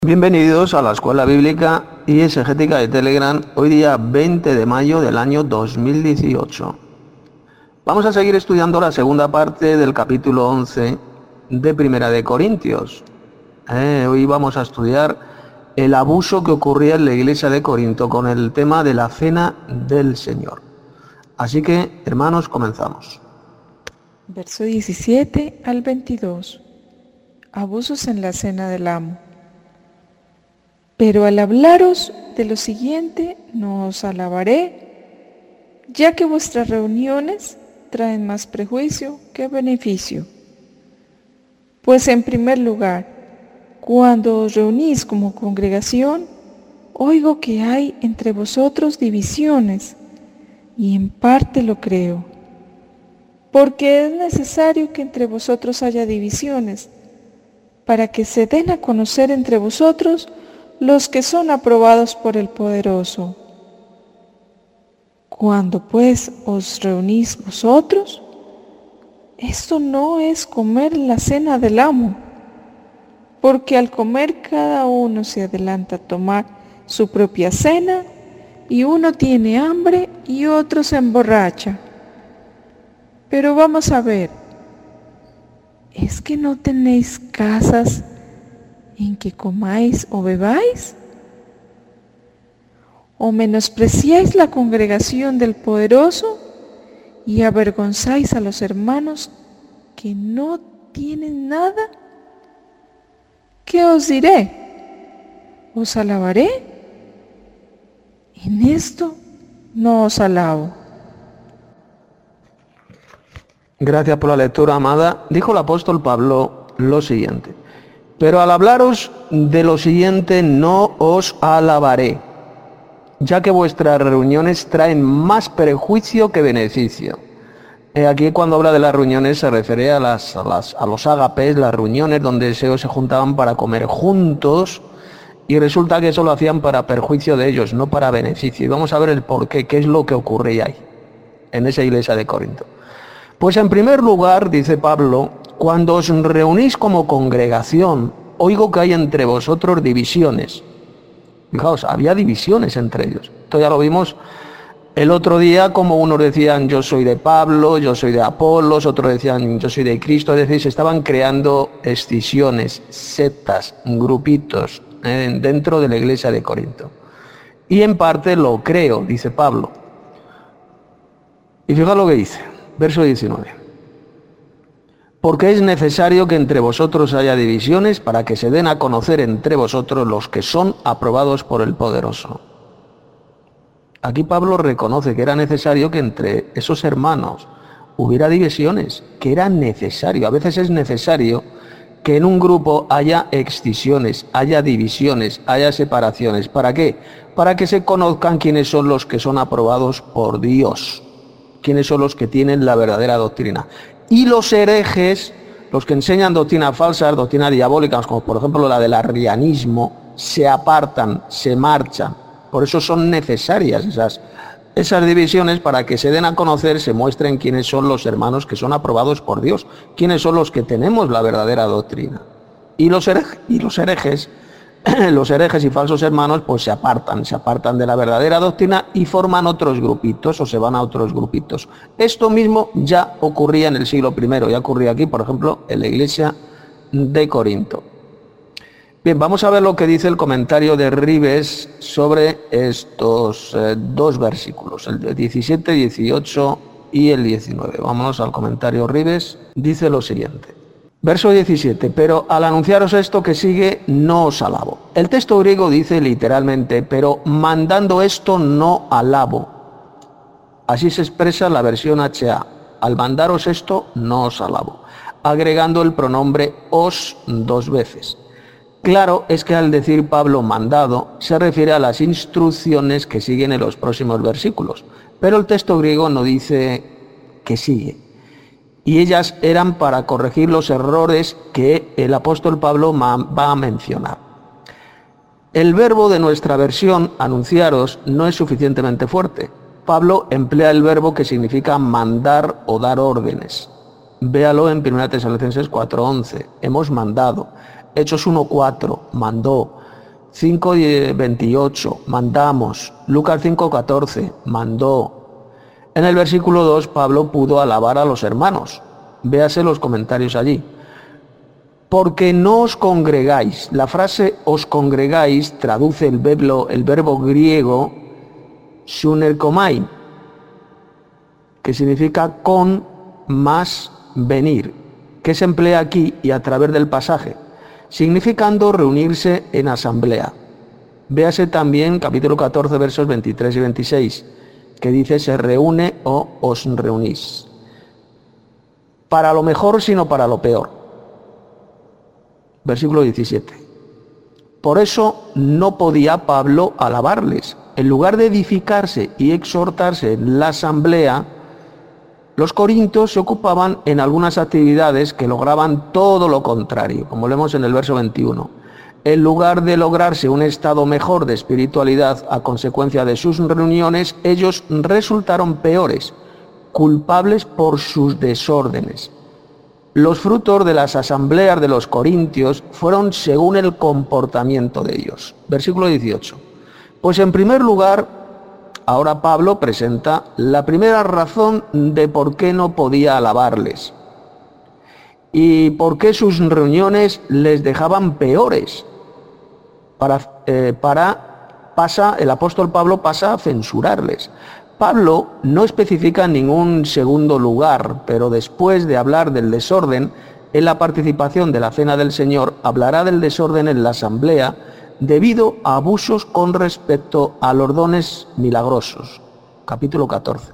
Bienvenidos a la Escuela Bíblica y Exegética de Telegram, hoy día 20 de mayo del año 2018. Vamos a seguir estudiando la segunda parte del capítulo 11 de Primera de Corintios. Hoy vamos a estudiar el abuso que ocurría en la iglesia de Corinto con el tema de la cena del Señor. Así que, hermanos, comenzamos. Verso 17 al 22. Abusos en la cena del amo. Pero al hablaros de lo siguiente, no os alabaré, ya que vuestras reuniones traen más prejuicio que beneficio. Pues en primer lugar, cuando os reunís como congregación, oigo que hay entre vosotros divisiones, y en parte lo creo. Porque es necesario que entre vosotros haya divisiones, para que se den a conocer entre vosotros los que son aprobados por el Poderoso. Cuando pues os reunís vosotros, esto no es comer la cena del amo, porque al comer cada uno se adelanta a tomar su propia cena, y uno tiene hambre y otro se emborracha. Pero vamos a ver, ¿es que no tenéis casas en que comáis o bebáis? ¿O menospreciáis la congregación del Poderoso y avergonzáis a los hermanos que no tienen nada? ¿Qué os diré? ¿Os alabaré? En esto no os alabo. Gracias por la lectura, amada. Dijo el apóstol Pablo lo siguiente: pero al hablaros de lo siguiente no os alabaré, ya que vuestras reuniones traen más perjuicio que beneficio. Aquí cuando habla de las reuniones se refiere a los ágapes, las reuniones donde se juntaban para comer juntos, y resulta que eso lo hacían para perjuicio de ellos, no para beneficio. Y vamos a ver el porqué, qué es lo que ocurría ahí, en esa iglesia de Corinto. Pues en primer lugar, dice Pablo, cuando os reunís como congregación, oigo que hay entre vosotros divisiones. Fijaos, había divisiones entre ellos. Esto ya lo vimos el otro día, como unos decían yo soy de Pablo, yo soy de Apolos, otros decían yo soy de Cristo. Es decir, se estaban creando escisiones, sectas, grupitos dentro de la iglesia de Corinto. Y en parte lo creo, dice Pablo. Y fijaos lo que dice, verso 19. Porque es necesario que entre vosotros haya divisiones para que se den a conocer entre vosotros los que son aprobados por el Poderoso. Aquí Pablo reconoce que era necesario que entre esos hermanos hubiera divisiones, que era necesario. A veces es necesario que en un grupo haya excisiones, haya divisiones, haya separaciones. ¿Para qué? Para que se conozcan quiénes son los que son aprobados por Dios, quiénes son los que tienen la verdadera doctrina. Y los herejes, los que enseñan doctrinas falsas, doctrinas diabólicas, como por ejemplo la del arrianismo, se apartan, se marchan. Por eso son necesarias esas divisiones, para que se den a conocer, se muestren quiénes son los hermanos que son aprobados por Dios, quiénes son los que tenemos la verdadera doctrina. Y los herejes, los herejes y falsos hermanos, pues se apartan de la verdadera doctrina y forman otros grupitos o se van a otros grupitos. Esto mismo ya ocurría en el siglo I, ya ocurría aquí, por ejemplo, en la iglesia de Corinto. Bien, vamos a ver lo que dice el comentario de Ribes sobre estos dos versículos, el 17, 18 y el 19. Vámonos al comentario Ribes. Dice lo siguiente. Verso 17, pero al anunciaros esto que sigue, no os alabo. El texto griego dice literalmente, pero mandando esto no alabo. Así se expresa la versión HA. Al mandaros esto, no os alabo, agregando el pronombre os dos veces. Claro es que al decir Pablo mandado, se refiere a las instrucciones que siguen en los próximos versículos, pero el texto griego no dice que sigue. Y ellas eran para corregir los errores que el apóstol Pablo va a mencionar. El verbo de nuestra versión, anunciaros, no es suficientemente fuerte. Pablo emplea el verbo que significa mandar o dar órdenes. Véalo en 1 Tesalonicenses 4:11. Hemos mandado. Hechos 1:4. Mandó. 5:28, mandamos. Lucas 5:14, mandó. En el versículo 2, Pablo pudo alabar a los hermanos. Véase los comentarios allí. Porque no os congregáis. La frase os congregáis traduce el verbo griego sunerkomai, que significa con más venir, que se emplea aquí y a través del pasaje, significando reunirse en asamblea. Véase también capítulo 14, versos 23 y 26, que dice se reúne o os reunís. Para lo mejor, sino para lo peor. Versículo 17. Por eso no podía Pablo alabarles. En lugar de edificarse y exhortarse en la asamblea, los corintios se ocupaban en algunas actividades que lograban todo lo contrario, como leemos en el verso 21. En lugar de lograrse un estado mejor de espiritualidad a consecuencia de sus reuniones, ellos resultaron peores, culpables por sus desórdenes. Los frutos de las asambleas de los corintios fueron según el comportamiento de ellos. Versículo 18. Pues en primer lugar, ahora Pablo presenta la primera razón de por qué no podía alabarles y por qué sus reuniones les dejaban peores. El apóstol Pablo pasa a censurarles. Pablo no especifica ningún segundo lugar, pero después de hablar del desorden en la participación de la Cena del Señor, hablará del desorden en la asamblea debido a abusos con respecto a los dones milagrosos. Capítulo 14.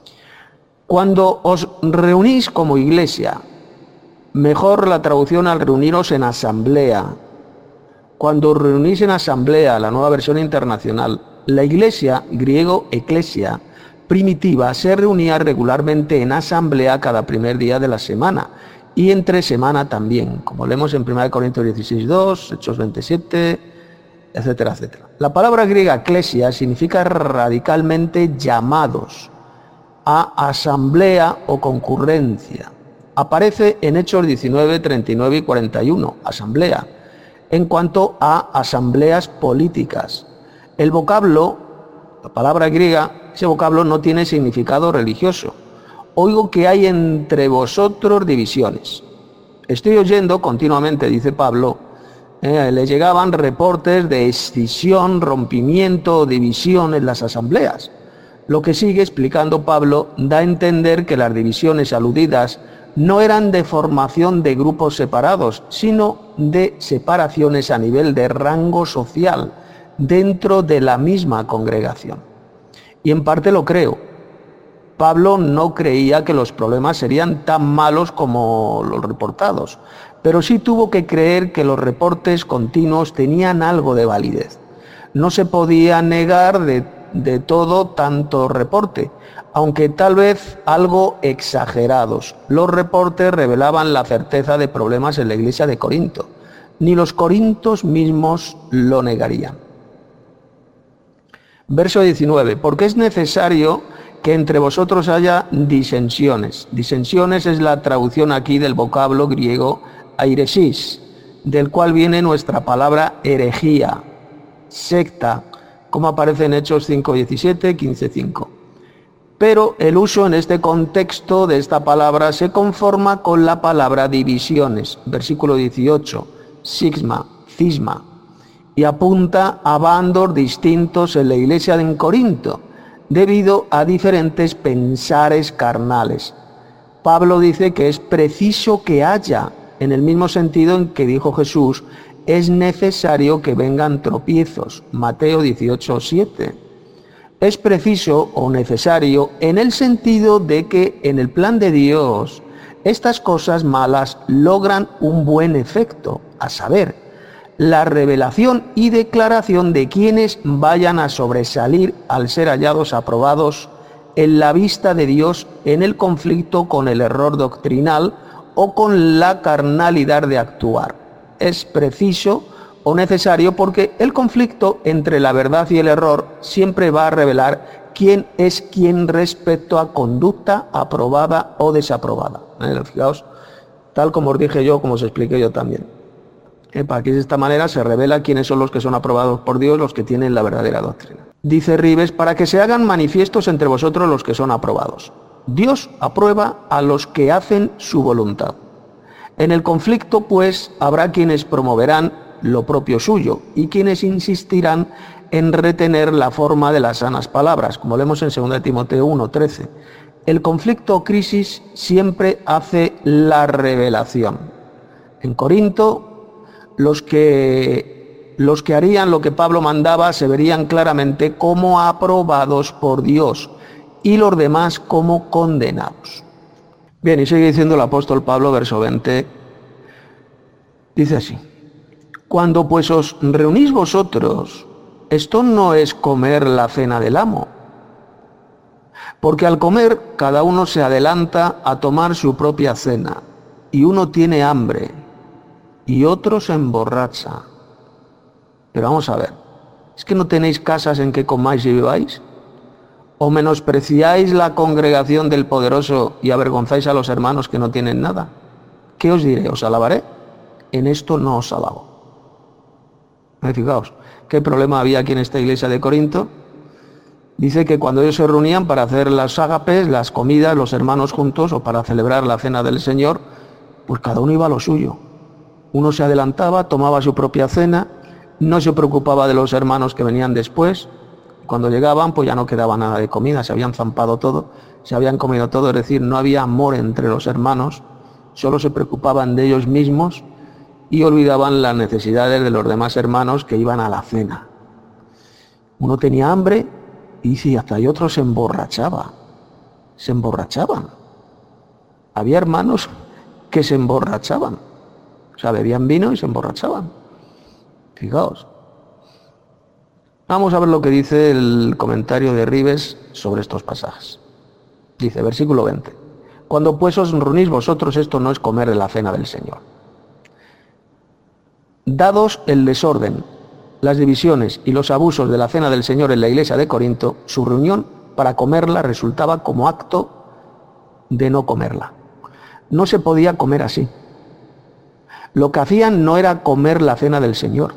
Cuando os reunís como iglesia, mejor la traducción al reuniros en asamblea. Cuando os reunís en asamblea, la nueva versión internacional, la iglesia, griego eclesia, primitiva, se reunía regularmente en asamblea cada primer día de la semana y entre semana también, como leemos en 1 Corintios 16:2, Hechos 27, etcétera, etcétera. La palabra griega eclesia significa radicalmente llamados a asamblea o concurrencia. Aparece en Hechos 19, 39 y 41, asamblea, en cuanto a asambleas políticas. El vocablo, la palabra griega, ese vocablo no tiene significado religioso. Oigo que hay entre vosotros divisiones. Estoy oyendo continuamente, dice Pablo, le llegaban reportes de escisión, rompimiento o división en las asambleas. Lo que sigue explicando Pablo da a entender que las divisiones aludidas no eran de formación de grupos separados, sino de separaciones a nivel de rango social dentro de la misma congregación. Y en parte lo creo. Pablo no creía que los problemas serían tan malos como los reportados, pero sí tuvo que creer que los reportes continuos tenían algo de validez. No se podía negar de todo tanto reporte, aunque tal vez algo exagerados. Los reportes revelaban la certeza de problemas en la iglesia de Corinto. Ni los corintios mismos lo negarían. Verso 19, porque es necesario que entre vosotros haya disensiones. Disensiones es la traducción aquí del vocablo griego airesis, del cual viene nuestra palabra herejía, secta, como aparece en Hechos 5:17, 15:5. Pero el uso en este contexto de esta palabra se conforma con la palabra divisiones, versículo 18, sisma, cisma, y apunta a bandos distintos en la iglesia de Corinto, debido a diferentes pensares carnales. Pablo dice que es preciso que haya, en el mismo sentido en que dijo Jesús, es necesario que vengan tropiezos, Mateo 18:7. Es preciso o necesario en el sentido de que en el plan de Dios estas cosas malas logran un buen efecto, a saber, la revelación y declaración de quienes vayan a sobresalir al ser hallados aprobados en la vista de Dios en el conflicto con el error doctrinal o con la carnalidad de actuar. Es preciso o necesario porque el conflicto entre la verdad y el error siempre va a revelar quién es quién respecto a conducta aprobada o desaprobada. Fijaos, tal como os dije yo, como os expliqué yo también. Para que de esta manera se revela quiénes son los que son aprobados por Dios, los que tienen la verdadera doctrina. Dice Ribes, para que se hagan manifiestos entre vosotros los que son aprobados. Dios aprueba a los que hacen su voluntad. En el conflicto, pues, habrá quienes promoverán lo propio suyo y quienes insistirán en retener la forma de las sanas palabras, como leemos en 2 Timoteo 1:13. El conflicto o crisis siempre hace la revelación. En Corinto, los que harían lo que Pablo mandaba se verían claramente como aprobados por Dios y los demás como condenados. Bien, y sigue diciendo el apóstol Pablo, verso 20, dice así: cuando pues os reunís vosotros, esto no es comer la cena del amo, porque al comer cada uno se adelanta a tomar su propia cena, y uno tiene hambre y otro se emborracha. Pero vamos a ver, ¿es que no tenéis casas en que comáis y bebáis? ¿O menospreciáis la congregación del poderoso y avergonzáis a los hermanos que no tienen nada? ¿Qué os diré? ¿Os alabaré? En esto no os alabo. Fijaos, ¿qué problema había aquí en esta iglesia de Corinto? Dice que cuando ellos se reunían para hacer las ágapes, las comidas, los hermanos juntos, o para celebrar la cena del Señor, pues cada uno iba a lo suyo. Uno se adelantaba, tomaba su propia cena, no se preocupaba de los hermanos que venían después. Cuando llegaban, pues ya no quedaba nada de comida, se habían zampado todo, se habían comido todo, es decir, no había amor entre los hermanos, solo se preocupaban de ellos mismos y olvidaban las necesidades de los demás hermanos que iban a la cena. Uno tenía hambre y sí, hasta y otro se emborrachaban. Había hermanos que se emborrachaban, o sea, bebían vino y se emborrachaban. Fijaos. Vamos a ver lo que dice el comentario de Ribes sobre estos pasajes. Dice, versículo 20, cuando pues os reunís vosotros, esto no es comer de la cena del Señor. Dados el desorden, las divisiones y los abusos de la cena del Señor en la iglesia de Corinto, su reunión para comerla resultaba como acto de no comerla. No se podía comer así. Lo que hacían no era comer la cena del Señor.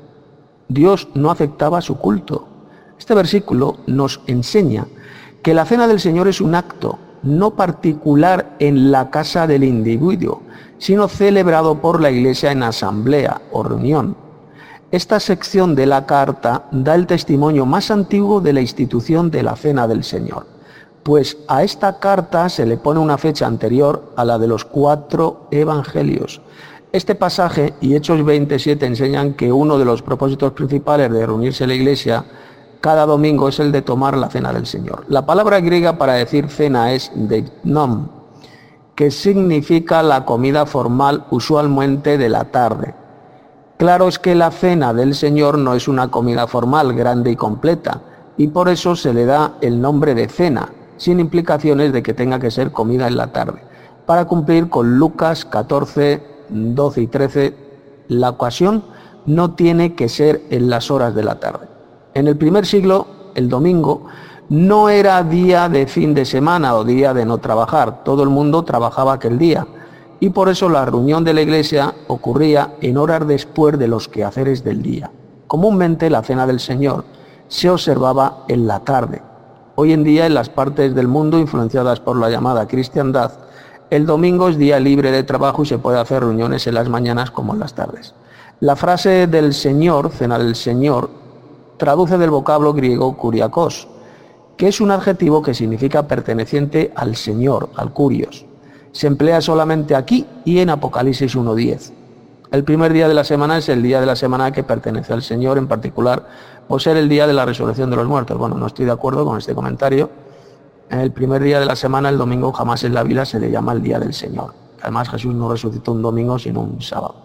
Dios no aceptaba su culto. Este versículo nos enseña que la cena del Señor es un acto no particular en la casa del individuo, sino celebrado por la iglesia en asamblea o reunión. Esta sección de la carta da el testimonio más antiguo de la institución de la cena del Señor, pues a esta carta se le pone una fecha anterior a la de los 4 evangelios. Este pasaje y Hechos 27 enseñan que uno de los propósitos principales de reunirse en la iglesia cada domingo es el de tomar la cena del Señor. La palabra griega para decir cena es deipnom, que significa la comida formal usualmente de la tarde. Claro es que la cena del Señor no es una comida formal, grande y completa, y por eso se le da el nombre de cena, sin implicaciones de que tenga que ser comida en la tarde. Para cumplir con Lucas 14, 12 y 13, la ocasión no tiene que ser en las horas de la tarde. En el primer siglo, el domingo no era día de fin de semana o día de no trabajar, todo el mundo trabajaba aquel día, y por eso la reunión de la iglesia ocurría en horas después de los quehaceres del día. Comúnmente la cena del Señor se observaba en la tarde. Hoy en día, en las partes del mundo influenciadas por la llamada cristiandad, el domingo es día libre de trabajo y se puede hacer reuniones en las mañanas como en las tardes. La frase del Señor, cena del Señor, traduce del vocablo griego kuriakos, que es un adjetivo que significa perteneciente al Señor, al kurios. Se emplea solamente aquí y en Apocalipsis 1:10. El primer día de la semana es el día de la semana que pertenece al Señor, en particular por ser el día de la resurrección de los muertos. Bueno, no estoy de acuerdo con este comentario. El primer día de la semana, el domingo, jamás en la Biblia se le llama el día del Señor. Además, Jesús no resucitó un domingo, sino un sábado.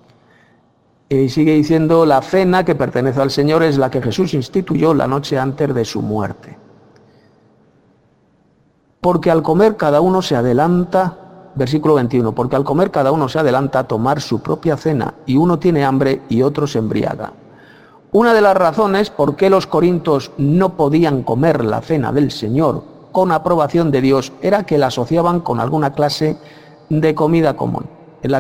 Y sigue diciendo, la cena que pertenece al Señor es la que Jesús instituyó la noche antes de su muerte. Porque al comer cada uno se adelanta, versículo 21, porque al comer cada uno se adelanta a tomar su propia cena, y uno tiene hambre y otro se embriaga. Una de las razones por qué los corintios no podían comer la cena del Señor con aprobación de Dios era que la asociaban con alguna clase de comida común. en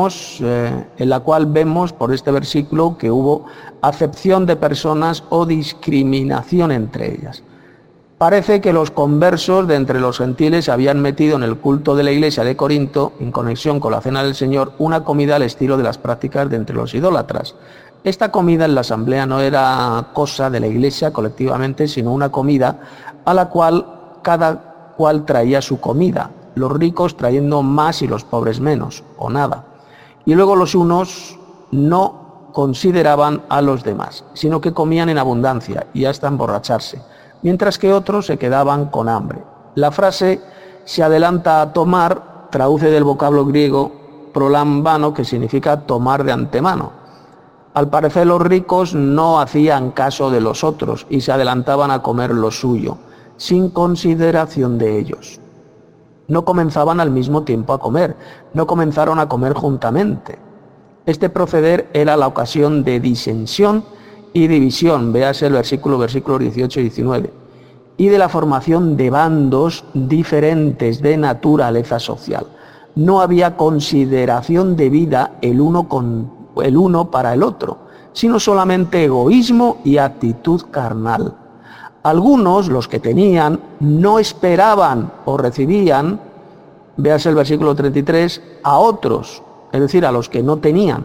la cual vemos por este versículo que hubo acepción de personas o discriminación entre ellas. Parece que los conversos de entre los gentiles habían metido en el culto de la iglesia de Corinto, en conexión con la cena del Señor, una comida al estilo de las prácticas de entre los idólatras. Esta comida en la asamblea no era cosa de la iglesia colectivamente, sino una comida a la cual cada cual traía su comida, los ricos trayendo más y los pobres menos, o nada. Y luego los unos no consideraban a los demás, sino que comían en abundancia y hasta emborracharse, mientras que otros se quedaban con hambre. La frase se adelanta a tomar, traduce del vocablo griego prolambano, que significa tomar de antemano. Al parecer los ricos no hacían caso de los otros y se adelantaban a comer lo suyo, sin consideración de ellos. No comenzaban al mismo tiempo a comer, no comenzaron a comer juntamente. Este proceder era la ocasión de disensión y división, véase el versículos 18 y 19, y de la formación de bandos diferentes de naturaleza social. No había consideración debida el uno para el otro, sino solamente egoísmo y actitud carnal. Algunos, los que tenían, no esperaban o recibían, véase el versículo 33, a otros, es decir, a los que no tenían.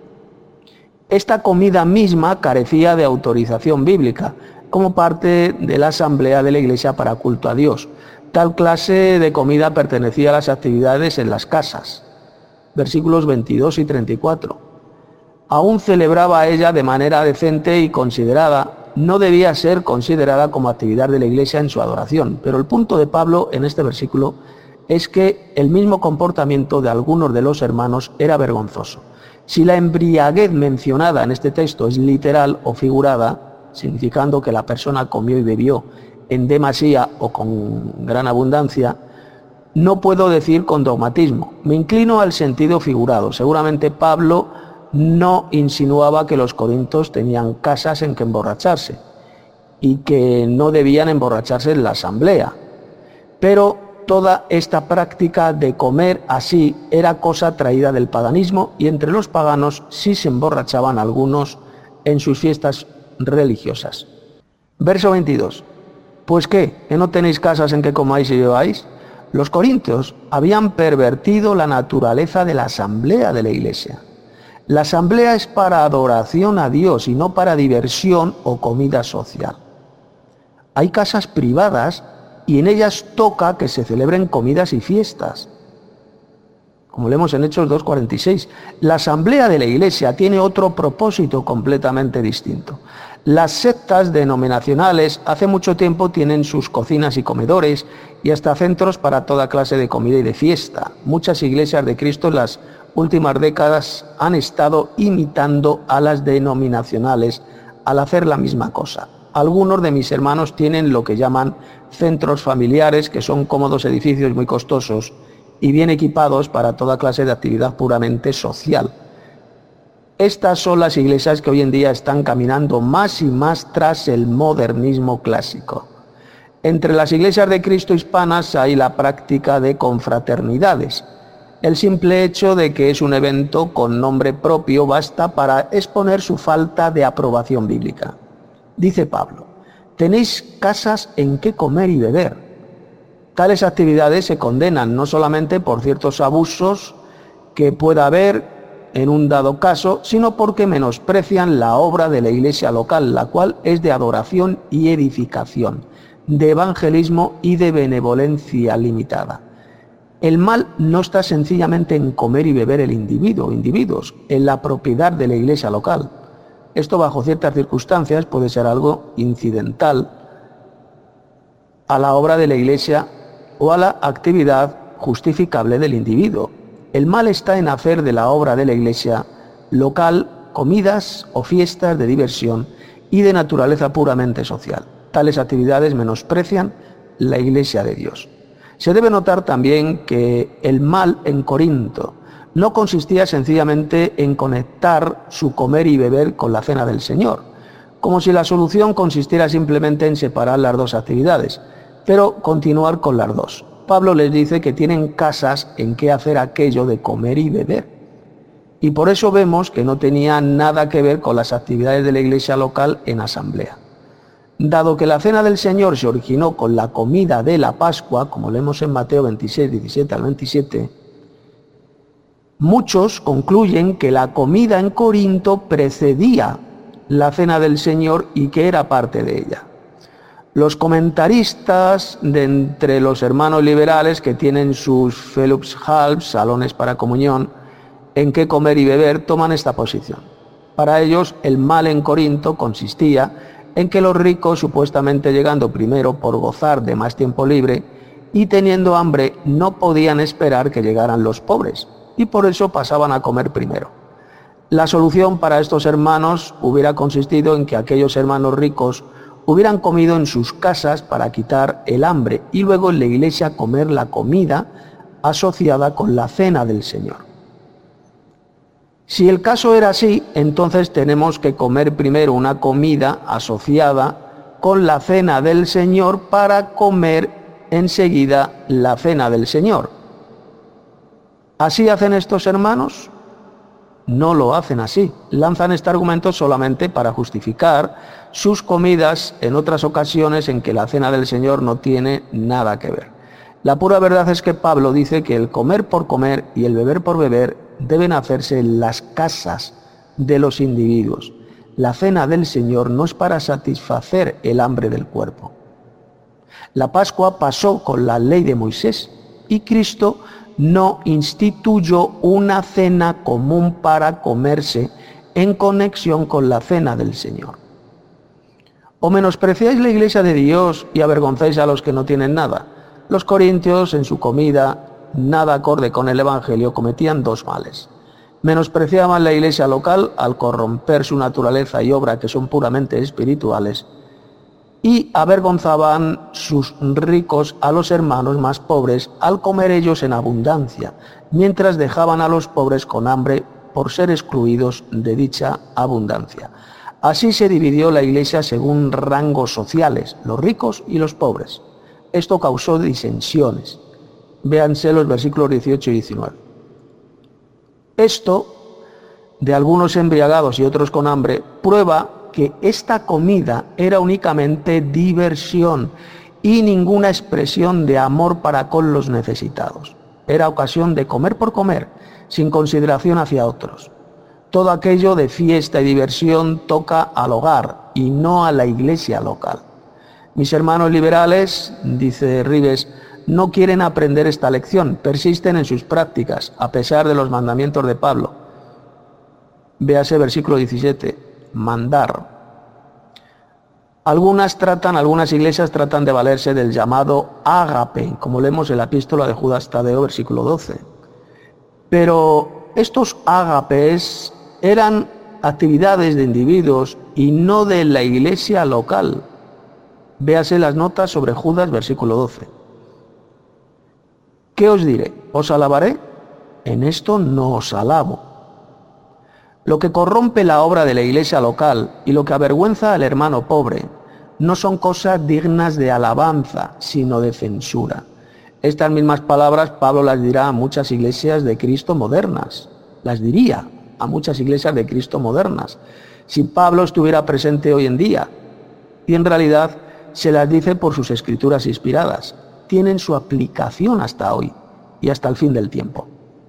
Esta comida misma carecía de autorización bíblica, como parte de la asamblea de la iglesia para culto a Dios. Tal clase de comida pertenecía a las actividades en las casas. Versículos 22 y 34. Aún celebraba ella de manera decente y considerada, no debía ser considerada como actividad de la iglesia en su adoración. Pero el punto de Pablo en este versículo es que el mismo comportamiento de algunos de los hermanos era vergonzoso. Si la embriaguez mencionada en este texto es literal o figurada, significando que la persona comió y bebió en demasía o con gran abundancia, no puedo decir con dogmatismo. Me inclino al sentido figurado. Seguramente Pablo no insinuaba que los corintios tenían casas en que emborracharse y que no debían emborracharse en la asamblea. Pero toda esta práctica de comer así era cosa traída del paganismo, y entre los paganos sí se emborrachaban algunos en sus fiestas religiosas. Verso 22. ¿Pues qué? ¿Que no tenéis casas en que comáis y bebáis? Los corintios habían pervertido la naturaleza de la asamblea de la iglesia. La asamblea es para adoración a Dios y no para diversión o comida social. Hay casas privadas y en ellas toca que se celebren comidas y fiestas, como leemos en Hechos 2:46. La asamblea de la iglesia tiene otro propósito completamente distinto. Las sectas denominacionales hace mucho tiempo tienen sus cocinas y comedores y hasta centros para toda clase de comida y de fiesta. Muchas iglesias de Cristo en las últimas décadas han estado imitando a las denominacionales al hacer la misma cosa. Algunos de mis hermanos tienen lo que llaman centros familiares, que son cómodos edificios muy costosos y bien equipados para toda clase de actividad puramente social. Estas son las iglesias que hoy en día están caminando más y más tras el modernismo clásico. Entre las iglesias de Cristo hispanas hay la práctica de confraternidades. El simple hecho de que es un evento con nombre propio basta para exponer su falta de aprobación bíblica. Dice Pablo: tenéis casas en que comer y beber. Tales actividades se condenan no solamente por ciertos abusos que pueda haber en un dado caso, sino porque menosprecian la obra de la iglesia local, la cual es de adoración y edificación, de evangelismo y de benevolencia limitada. El mal no está sencillamente en comer y beber el individuos, en la propiedad de la iglesia local. Esto, bajo ciertas circunstancias, puede ser algo incidental a la obra de la iglesia o a la actividad justificable del individuo. El mal está en hacer de la obra de la iglesia local comidas o fiestas de diversión y de naturaleza puramente social. Tales actividades menosprecian la iglesia de Dios. Se debe notar también que el mal en Corinto no consistía sencillamente en conectar su comer y beber con la cena del Señor, como si la solución consistiera simplemente en separar las dos actividades, pero continuar con las dos. Pablo les dice que tienen casas en que hacer aquello de comer y beber. Y por eso vemos que no tenía nada que ver con las actividades de la iglesia local en asamblea. Dado que la cena del Señor se originó con la comida de la Pascua, como leemos en Mateo 26, 17 al 27, muchos concluyen que la comida en Corinto precedía la cena del Señor y que era parte de ella. Los comentaristas de entre los hermanos liberales que tienen sus Fellowshalls, salones para comunión, en que comer y beber, toman esta posición. Para ellos, el mal en Corinto consistía en que los ricos, supuestamente llegando primero por gozar de más tiempo libre y teniendo hambre, no podían esperar que llegaran los pobres, y por eso pasaban a comer primero. La solución para estos hermanos hubiera consistido en que aquellos hermanos ricos hubieran comido en sus casas para quitar el hambre y luego en la iglesia comer la comida asociada con la cena del Señor. Si el caso era así, entonces tenemos que comer primero una comida asociada con la cena del Señor para comer enseguida la cena del Señor. ¿Así hacen estos hermanos? No lo hacen así. Lanzan este argumento solamente para justificar sus comidas en otras ocasiones en que la cena del Señor no tiene nada que ver. La pura verdad es que Pablo dice que el comer por comer y el beber por beber deben hacerse en las casas de los individuos. La cena del Señor no es para satisfacer el hambre del cuerpo. La Pascua pasó con la ley de Moisés y Cristo no instituyó una cena común para comerse en conexión con la cena del Señor. ¿O menospreciáis la iglesia de Dios y avergonzáis a los que no tienen nada? Los corintios, en su comida, nada acorde con el Evangelio, cometían dos males. Menospreciaban la iglesia local al corromper su naturaleza y obra, que son puramente espirituales, y avergonzaban sus ricos a los hermanos más pobres al comer ellos en abundancia, mientras dejaban a los pobres con hambre por ser excluidos de dicha abundancia. Así se dividió la iglesia según rangos sociales, los ricos y los pobres. Esto causó disensiones. Véanse los versículos 18 y 19. Esto, de algunos embriagados y otros con hambre, prueba que esta comida era únicamente diversión y ninguna expresión de amor para con los necesitados. Era ocasión de comer por comer, sin consideración hacia otros. Todo aquello de fiesta y diversión toca al hogar y no a la iglesia local. Mis hermanos liberales, dice Rives, no quieren aprender esta lección, persisten en sus prácticas, a pesar de los mandamientos de Pablo. Véase versículo 17, mandar. Algunas iglesias tratan de valerse del llamado ágape, como leemos en la epístola de Judas Tadeo, versículo 12. Pero estos ágapes eran actividades de individuos y no de la iglesia local. Véase las notas sobre Judas, versículo 12. ¿Qué os diré? ¿Os alabaré? En esto no os alabo. Lo que corrompe la obra de la iglesia local y lo que avergüenza al hermano pobre no son cosas dignas de alabanza, sino de censura. Estas mismas palabras Pablo las dirá a muchas iglesias de Cristo modernas. Las diría a muchas iglesias de Cristo modernas, si Pablo estuviera presente hoy en día. Y en realidad se las dice por sus escrituras inspiradas. Tienen su aplicación hasta hoy y hasta el fin del tiempo.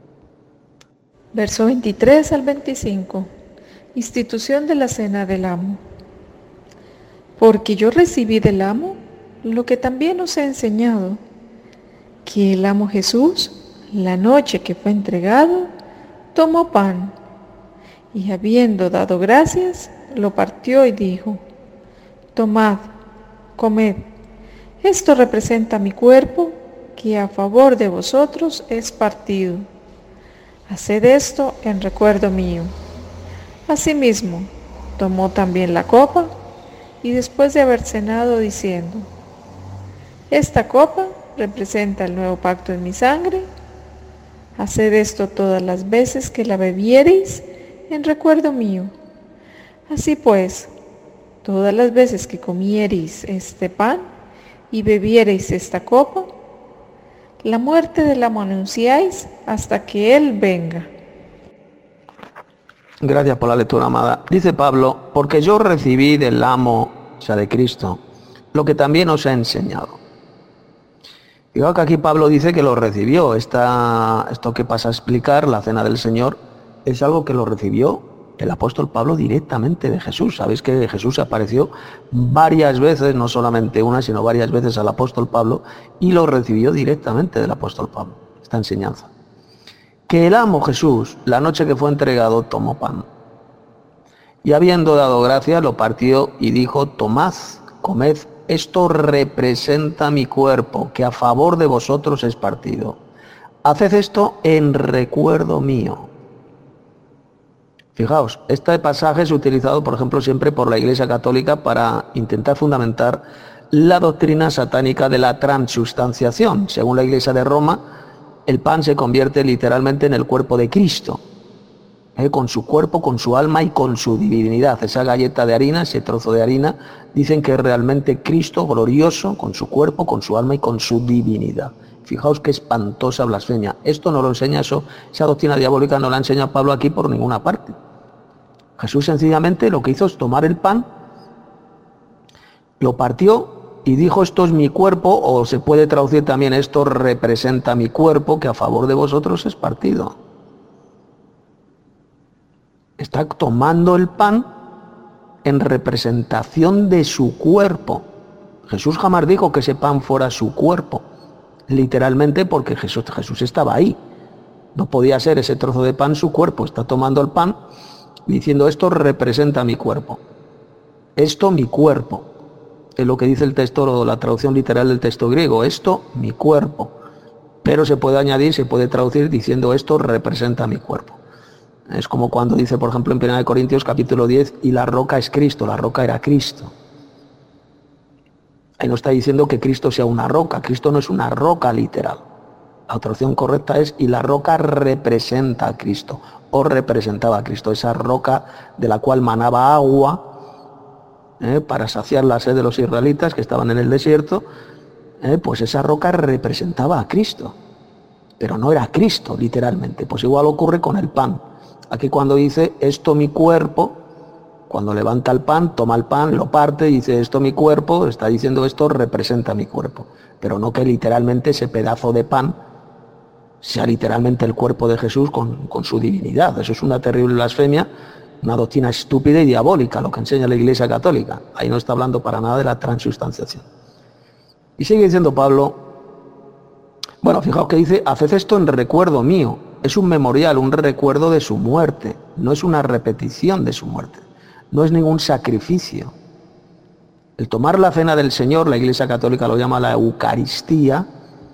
Verso 23 al 25. Institución de la cena del amo. Porque yo recibí del amo lo que también os he enseñado, que el amo Jesús, la noche que fue entregado, tomó pan, y habiendo dado gracias, lo partió y dijo: tomad, comed, esto representa mi cuerpo, que a favor de vosotros es partido. Haced esto en recuerdo mío. Asimismo, tomó también la copa, y después de haber cenado, diciendo: esta copa representa el nuevo pacto en mi sangre. Haced esto todas las veces que la bebiereis en recuerdo mío. Así pues, todas las veces que comiereis este pan y bebiereis esta copa, La muerte del amo anunciáis hasta que Él venga. Gracias por la lectura, amada. Dice Pablo, porque yo recibí del amo, o sea, de Cristo, lo que también os he enseñado. Fijaos que aquí Pablo dice que lo recibió. Esto que pasa a explicar, la cena del Señor, es algo que lo recibió el apóstol Pablo directamente de Jesús. Sabéis que Jesús apareció varias veces, no solamente una, sino varias veces al apóstol Pablo, y lo recibió directamente del apóstol Pablo, esta enseñanza. Que el amo Jesús, la noche que fue entregado, tomó pan. Y habiendo dado gracias, lo partió y dijo, tomad, comed, esto representa mi cuerpo, que a favor de vosotros es partido. Haced esto en recuerdo mío. Fijaos, este pasaje es utilizado, por ejemplo, siempre por la Iglesia Católica para intentar fundamentar la doctrina satánica de la transustanciación. Según la Iglesia de Roma, el pan se convierte literalmente en el cuerpo de Cristo, con su cuerpo, con su alma y con su divinidad. Esa galleta de harina, ese trozo de harina, dicen que es realmente Cristo glorioso, con su cuerpo, con su alma y con su divinidad. Fijaos qué espantosa blasfemia. Esto no lo enseña esa doctrina diabólica no la enseña Pablo aquí por ninguna parte. Jesús sencillamente lo que hizo es tomar el pan, lo partió y dijo, esto es mi cuerpo, o se puede traducir también, esto representa mi cuerpo, que a favor de vosotros es partido. Está tomando el pan en representación de su cuerpo. Jesús jamás dijo que ese pan fuera su cuerpo, literalmente, porque Jesús estaba ahí. No podía ser ese trozo de pan su cuerpo. Está tomando el pan diciendo, esto representa mi cuerpo. Esto mi cuerpo. Es lo que dice el texto, la traducción literal del texto griego. Esto mi cuerpo. Pero se puede añadir, se puede traducir diciendo, esto representa mi cuerpo. Es como cuando dice, por ejemplo, en 1 Corintios capítulo 10, y la roca es Cristo, la roca era Cristo. Ahí no está diciendo que Cristo sea una roca, Cristo no es una roca literal. La traducción correcta es, y la roca representa a Cristo, o representaba a Cristo, esa roca de la cual manaba agua para saciar la sed de los israelitas que estaban en el desierto, pues esa roca representaba a Cristo, pero no era Cristo literalmente. Pues igual ocurre con el pan. Aquí cuando dice, esto mi cuerpo, cuando levanta el pan, toma el pan, lo parte, dice, esto mi cuerpo, está diciendo, esto representa mi cuerpo. Pero no que literalmente ese pedazo de pan sea literalmente el cuerpo de Jesús con su divinidad. Eso es una terrible blasfemia, una doctrina estúpida y diabólica, lo que enseña la Iglesia Católica. Ahí no está hablando para nada de la transustanciación. Y sigue diciendo Pablo, bueno, fijaos que dice, haced esto en recuerdo mío. Es un memorial, un recuerdo de su muerte, no es una repetición de su muerte, no es ningún sacrificio. El tomar la cena del Señor, la Iglesia Católica lo llama la Eucaristía,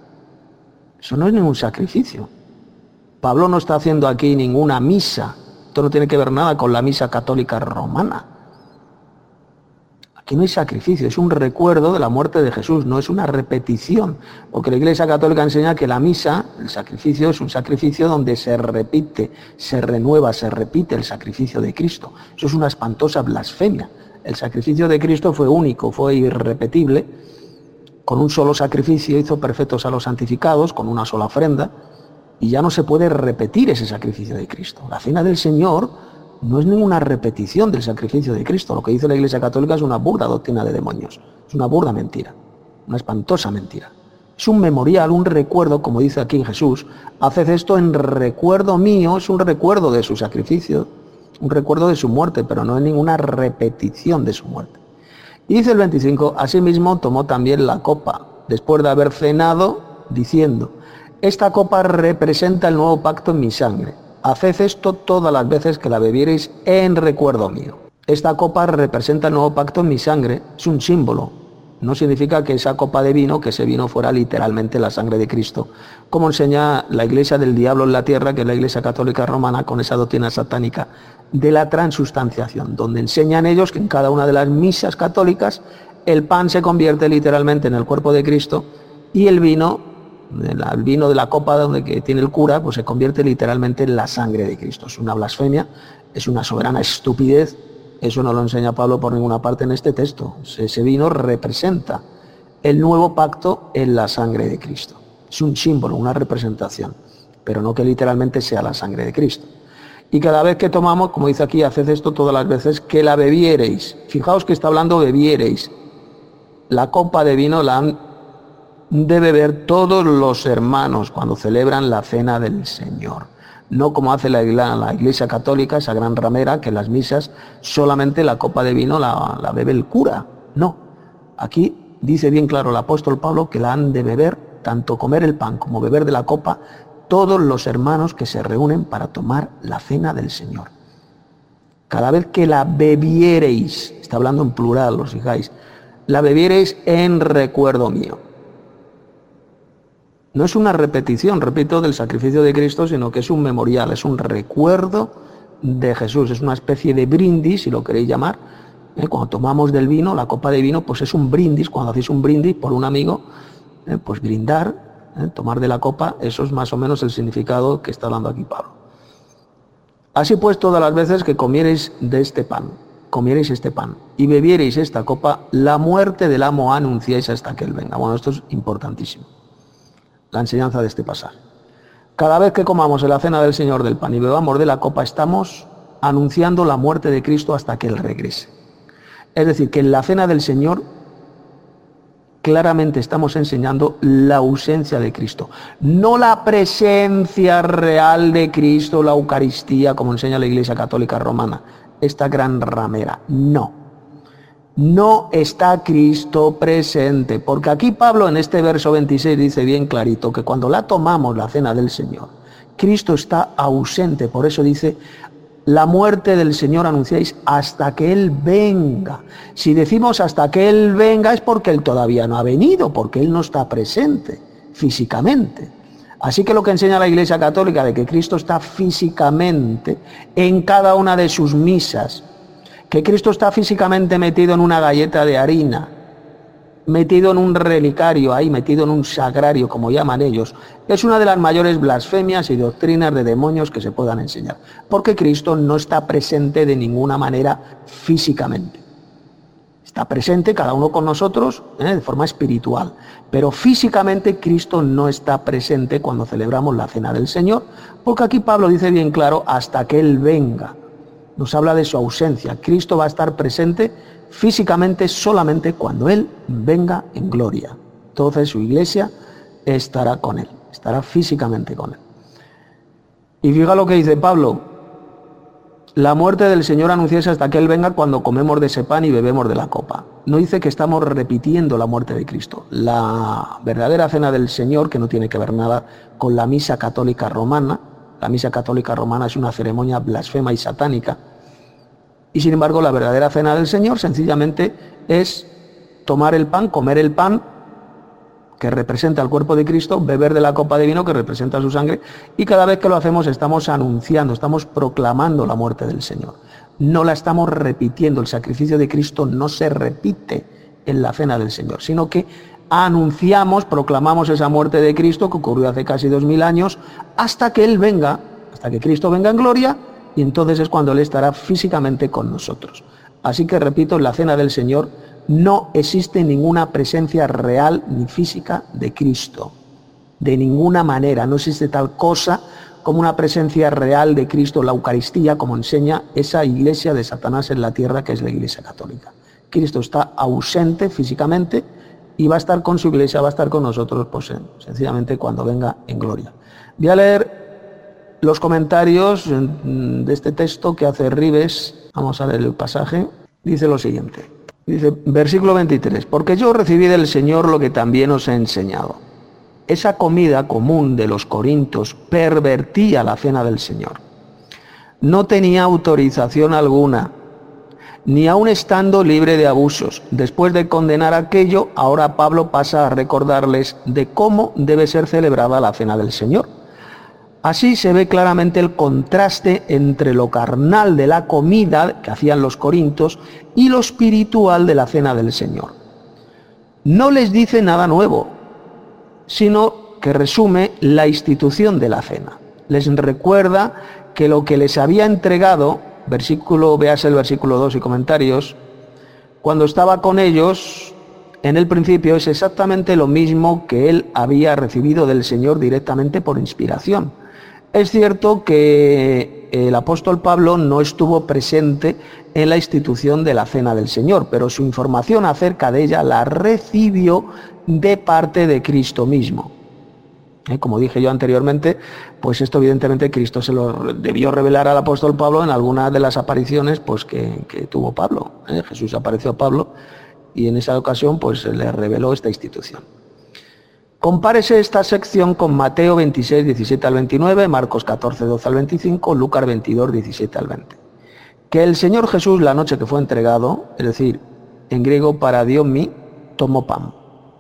eso no es ningún sacrificio. Pablo no está haciendo aquí ninguna misa, esto no tiene que ver nada con la misa católica romana. Aquí no hay sacrificio, es un recuerdo de la muerte de Jesús, no es una repetición, porque la Iglesia Católica enseña que la misa, el sacrificio, es un sacrificio donde se repite, se renueva, se repite el sacrificio de Cristo. Eso es una espantosa blasfemia. El sacrificio de Cristo fue único, fue irrepetible. Con un solo sacrificio hizo perfectos a los santificados, con una sola ofrenda, y ya no se puede repetir ese sacrificio de Cristo. La cena del Señor no es ninguna repetición del sacrificio de Cristo. Lo que dice la Iglesia Católica es una burda doctrina de demonios. Es una burda mentira, una espantosa mentira. Es un memorial, un recuerdo, como dice aquí Jesús. Haced esto en recuerdo mío, es un recuerdo de su sacrificio, un recuerdo de su muerte, pero no es ninguna repetición de su muerte. Y dice el 25, asimismo tomó también la copa, después de haber cenado, diciendo, esta copa representa el nuevo pacto en mi sangre. Haced esto todas las veces que la bebiereis en recuerdo mío. Esta copa representa el nuevo pacto en mi sangre, es un símbolo. No significa que esa copa de vino, que ese vino fuera literalmente la sangre de Cristo, como enseña la Iglesia del diablo en la tierra, que es la Iglesia Católica Romana, con esa doctrina satánica de la transustanciación, donde enseñan ellos que en cada una de las misas católicas el pan se convierte literalmente en el cuerpo de Cristo y el vino de la copa donde que tiene el cura, pues se convierte literalmente en la sangre de Cristo. Es una blasfemia, es una soberana estupidez. Eso no lo enseña Pablo por ninguna parte en este texto. Ese vino representa el nuevo pacto en la sangre de Cristo. Es un símbolo, una representación, pero no que literalmente sea la sangre de Cristo. Y cada vez que tomamos, como dice aquí, haced esto todas las veces que la bebiereis. Fijaos que está hablando bebiereis. La copa de vino la han de beber todos los hermanos cuando celebran la cena del Señor. No como hace la Iglesia Católica, esa gran ramera, que en las misas solamente la copa de vino la bebe el cura. No, aquí dice bien claro el apóstol Pablo que la han de beber, tanto comer el pan como beber de la copa, todos los hermanos que se reúnen para tomar la cena del Señor. Cada vez que la bebiereis, está hablando en plural, os fijáis, la bebiereis en recuerdo mío. No es una repetición, repito, del sacrificio de Cristo, sino que es un memorial, es un recuerdo de Jesús, es una especie de brindis, si lo queréis llamar. Cuando tomamos del vino, la copa de vino, pues es un brindis, cuando hacéis un brindis por un amigo, pues brindar, tomar de la copa, eso es más o menos el significado que está dando aquí Pablo. Así pues, todas las veces que comiereis de este pan, comiereis este pan y bebiereis esta copa, la muerte del amo anunciáis hasta que él venga. Bueno, esto es importantísimo, la enseñanza de este pasaje. Cada vez que comamos en la cena del Señor del pan y bebamos de la copa, estamos anunciando la muerte de Cristo hasta que él regrese. Es decir, que en la cena del Señor claramente estamos enseñando la ausencia de Cristo, no la presencia real de Cristo, la Eucaristía, como enseña la Iglesia Católica Romana, esta gran ramera. No está Cristo presente, porque aquí Pablo en este verso 26 dice bien clarito que cuando la tomamos la cena del Señor, Cristo está ausente, por eso dice, la muerte del Señor anunciáis hasta que Él venga. Si decimos hasta que Él venga es porque Él todavía no ha venido, porque Él no está presente físicamente. Así que lo que enseña la Iglesia Católica de que Cristo está físicamente en cada una de sus misas, que Cristo está físicamente metido en una galleta de harina, metido en un relicario ahí, metido en un sagrario, como llaman ellos, es una de las mayores blasfemias y doctrinas de demonios que se puedan enseñar, porque Cristo no está presente de ninguna manera físicamente. Está presente cada uno con nosotros de forma espiritual, pero físicamente Cristo no está presente cuando celebramos la cena del Señor, porque aquí Pablo dice bien claro, hasta que Él venga. Nos habla de su ausencia. Cristo va a estar presente físicamente solamente cuando Él venga en gloria. Entonces su iglesia estará con Él, estará físicamente con Él. Y fija lo que dice Pablo, la muerte del Señor anunciáis hasta que Él venga cuando comemos de ese pan y bebemos de la copa. No dice que estamos repitiendo la muerte de Cristo. La verdadera cena del Señor, que no tiene que ver nada con la misa católica romana, la misa católica romana es una ceremonia blasfema y satánica, y sin embargo la verdadera cena del Señor sencillamente es tomar el pan, comer el pan que representa el cuerpo de Cristo, beber de la copa de vino que representa su sangre, y cada vez que lo hacemos estamos anunciando, estamos proclamando la muerte del Señor. No la estamos repitiendo, el sacrificio de Cristo no se repite en la cena del Señor, sino que anunciamos, proclamamos esa muerte de Cristo que ocurrió hace casi 2000 años, hasta que Él venga, hasta que Cristo venga en gloria, y entonces es cuando Él estará físicamente con nosotros. Así que repito, en la cena del Señor no existe ninguna presencia real ni física de Cristo. De ninguna manera, no existe tal cosa como una presencia real de Cristo, la Eucaristía, como enseña esa iglesia de Satanás en la tierra que es la Iglesia Católica. Cristo está ausente físicamente y va a estar con su iglesia, va a estar con nosotros, pues sencillamente cuando venga en gloria. Voy a leer los comentarios de este texto que hace Ribes. Vamos a leer el pasaje. Dice lo siguiente. Dice, versículo 23. Porque yo recibí del Señor lo que también os he enseñado. Esa comida común de los corintios pervertía la cena del Señor. No tenía autorización alguna, ni aun estando libre de abusos. Después de condenar aquello, ahora Pablo pasa a recordarles de cómo debe ser celebrada la cena del Señor. Así se ve claramente el contraste entre lo carnal de la comida que hacían los corintios y lo espiritual de la cena del Señor. No les dice nada nuevo, sino que resume la institución de la cena. Les recuerda que lo que les había entregado, véase el versículo 2 y comentarios, cuando estaba con ellos, en el principio es exactamente lo mismo que él había recibido del Señor directamente por inspiración. Es cierto que el apóstol Pablo no estuvo presente en la institución de la Cena del Señor, pero su información acerca de ella la recibió de parte de Cristo mismo. Como dije yo anteriormente, pues esto evidentemente Cristo se lo debió revelar al apóstol Pablo en alguna de las apariciones pues, que tuvo Pablo. Jesús apareció a Pablo y en esa ocasión pues le reveló esta institución. Compárese esta sección con Mateo 26, 17 al 29, Marcos 14, 12 al 25, Lucas 22, 17 al 20. Que el Señor Jesús, la noche que fue entregado, es decir, en griego paradiomi, tomó pan.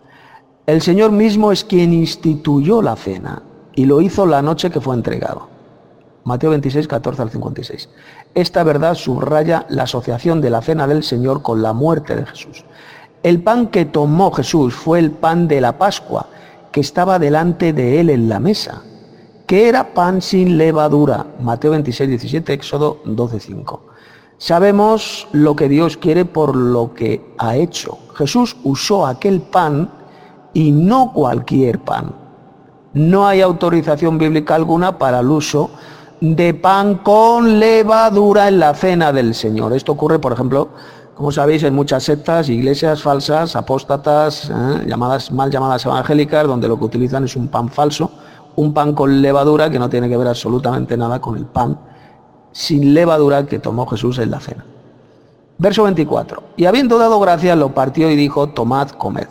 El Señor mismo es quien instituyó la cena y lo hizo la noche que fue entregado. Mateo 26, 14 al 56. Esta verdad subraya la asociación de la cena del Señor con la muerte de Jesús. El pan que tomó Jesús fue el pan de la Pascua, que estaba delante de él en la mesa, que era pan sin levadura. Mateo 26, 17, Éxodo 12, 5. Sabemos lo que Dios quiere por lo que ha hecho. Jesús usó aquel pan y no cualquier pan. No hay autorización bíblica alguna para el uso de pan con levadura en la cena del Señor. Esto ocurre, por ejemplo, como sabéis, en muchas sectas, iglesias falsas, apóstatas, mal llamadas evangélicas, donde lo que utilizan es un pan falso, un pan con levadura que no tiene que ver absolutamente nada con el pan sin levadura que tomó Jesús en la cena. Verso 24. Y habiendo dado gracias, lo partió y dijo: tomad, comed.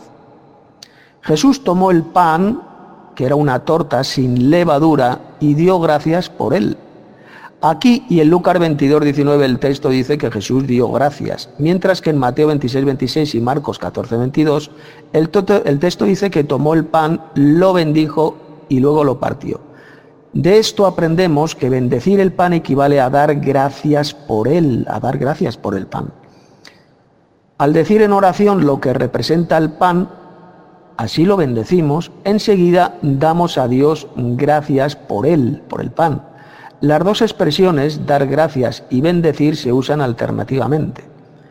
Jesús tomó el pan, que era una torta sin levadura, y dio gracias por él. Aquí y en Lucas 22, 19 el texto dice que Jesús dio gracias, mientras que en Mateo 26, 26 y Marcos 14, 22 el texto dice que tomó el pan, lo bendijo y luego lo partió. De esto aprendemos que bendecir el pan equivale a dar gracias por él, a dar gracias por el pan. Al decir en oración lo que representa el pan, así lo bendecimos, enseguida damos a Dios gracias por él, por el pan. Las dos expresiones, dar gracias y bendecir, se usan alternativamente.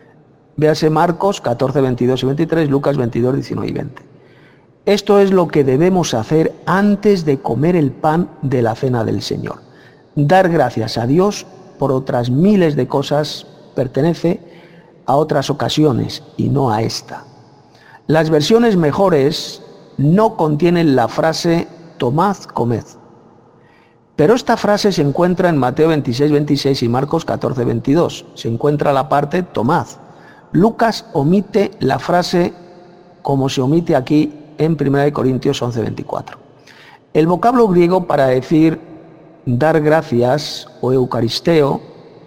Véase Marcos 14, 22 y 23, Lucas 22, 19 y 20. Esto es lo que debemos hacer antes de comer el pan de la cena del Señor. Dar gracias a Dios por otras miles de cosas pertenece a otras ocasiones y no a esta. Las versiones mejores no contienen la frase tomad, comed. Pero esta frase se encuentra en Mateo 26, 26 y Marcos 14, 22. Se encuentra la parte tomad. Lucas omite la frase como se omite aquí en 1 Corintios 11, 24. El vocablo griego para decir dar gracias o eucaristeo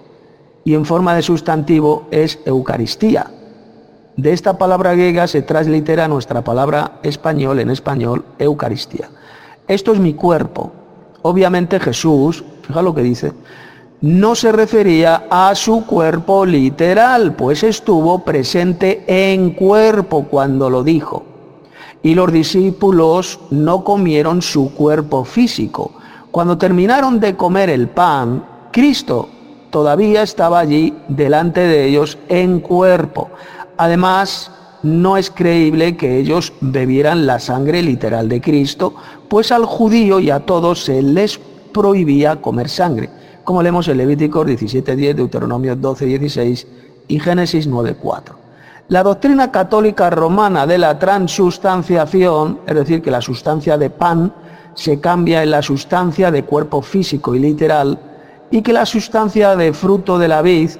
y en forma de sustantivo es eucaristía. De esta palabra griega se translitera nuestra palabra en español, Eucaristía. Esto es mi cuerpo. Obviamente Jesús, fíjate lo que dice, no se refería a su cuerpo literal, pues estuvo presente en cuerpo cuando lo dijo. Y los discípulos no comieron su cuerpo físico. Cuando terminaron de comer el pan, Cristo todavía estaba allí delante de ellos en cuerpo. Además, no es creíble que ellos bebieran la sangre literal de Cristo, pues al judío y a todos se les prohibía comer sangre, como leemos en Levíticos 17:10, Deuteronomio 12:16 y Génesis 9:4. La doctrina católica romana de la transustanciación, es decir, que la sustancia de pan se cambia en la sustancia de cuerpo físico y literal, y que la sustancia de fruto de la vid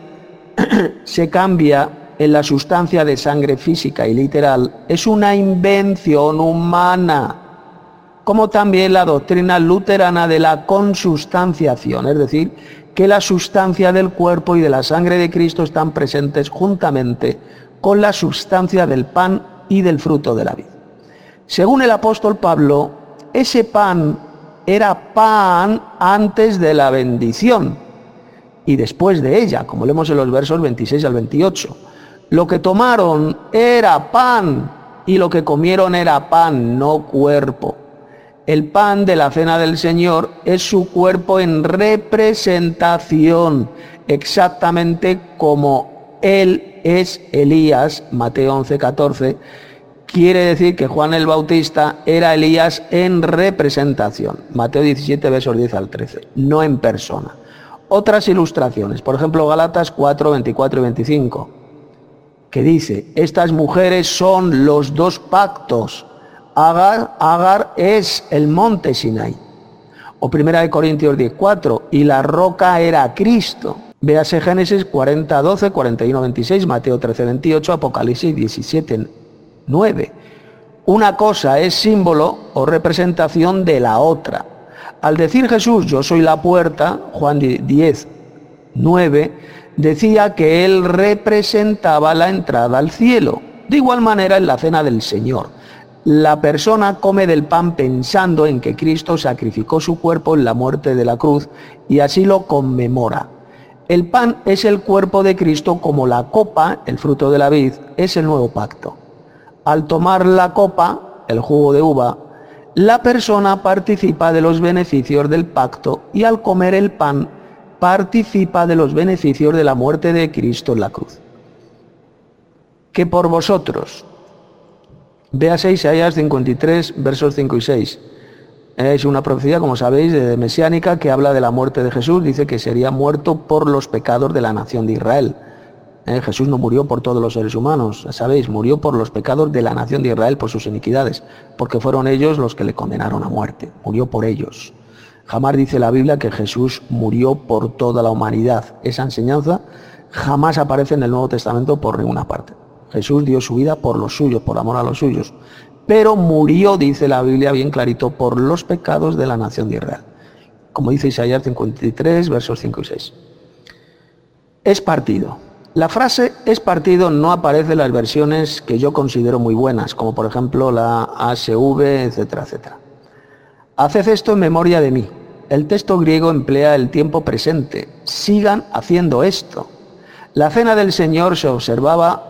se cambia en la sustancia de sangre física y literal, es una invención humana, como también la doctrina luterana de la consustanciación, es decir, que la sustancia del cuerpo y de la sangre de Cristo están presentes juntamente con la sustancia del pan y del fruto de la vid. Según el apóstol Pablo, ese pan era pan antes de la bendición y después de ella, como leemos en los versos 26 al 28. Lo que tomaron era pan y lo que comieron era pan, no cuerpo. El pan de la cena del Señor es su cuerpo en representación, exactamente como Él es Elías, Mateo 11:14, quiere decir que Juan el Bautista era Elías en representación. Mateo 17, versos 10 al 13, no en persona. Otras ilustraciones, por ejemplo, Gálatas 4, 24 y 25, que dice, estas mujeres son los dos pactos. Agar es el monte Sinaí. O 1 Corintios 10, 4, y la roca era Cristo. Véase Génesis 40, 12, 41, 26, Mateo 13, 28, Apocalipsis 17, 9. Una cosa es símbolo o representación de la otra. Al decir Jesús, yo soy la puerta, Juan 10, 9, decía que él representaba la entrada al cielo. De igual manera en la cena del Señor, la persona come del pan pensando en que Cristo sacrificó su cuerpo en la muerte de la cruz y así lo conmemora. El pan es el cuerpo de Cristo, como la copa, el fruto de la vid, es el nuevo pacto. Al tomar la copa, el jugo de uva, la persona participa de los beneficios del pacto y al comer el pan participa de los beneficios de la muerte de Cristo en la cruz. Que por vosotros, véase Isaías 53, versos 5 y 6. Es una profecía, como sabéis, mesiánica que habla de la muerte de Jesús. Dice que sería muerto por los pecados de la nación de Israel. Jesús no murió por todos los seres humanos, sabéis, murió por los pecados de la nación de Israel, por sus iniquidades, porque fueron ellos los que le condenaron a muerte, murió por ellos. Jamás dice la Biblia que Jesús murió por toda la humanidad. Esa enseñanza jamás aparece en el Nuevo Testamento por ninguna parte. Jesús dio su vida por los suyos, por amor a los suyos, pero murió, dice la Biblia bien clarito, por los pecados de la nación de Israel. Como dice Isaías 53, versos 5 y 6. Es partido. La frase es partido no aparece en las versiones que yo considero muy buenas, como por ejemplo la ASV, etcétera, etcétera. Haced esto en memoria de mí. El texto griego emplea el tiempo presente. Sigan haciendo esto. La cena del Señor se observa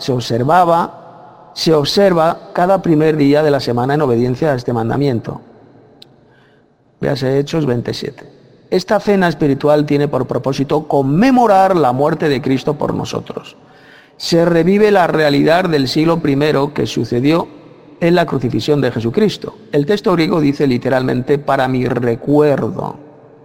cada primer día de la semana en obediencia a este mandamiento. Véase Hechos 27. Esta cena espiritual tiene por propósito conmemorar la muerte de Cristo por nosotros. Se revive la realidad del siglo I que sucedió en la crucifixión de Jesucristo. El texto griego dice literalmente, para mi recuerdo.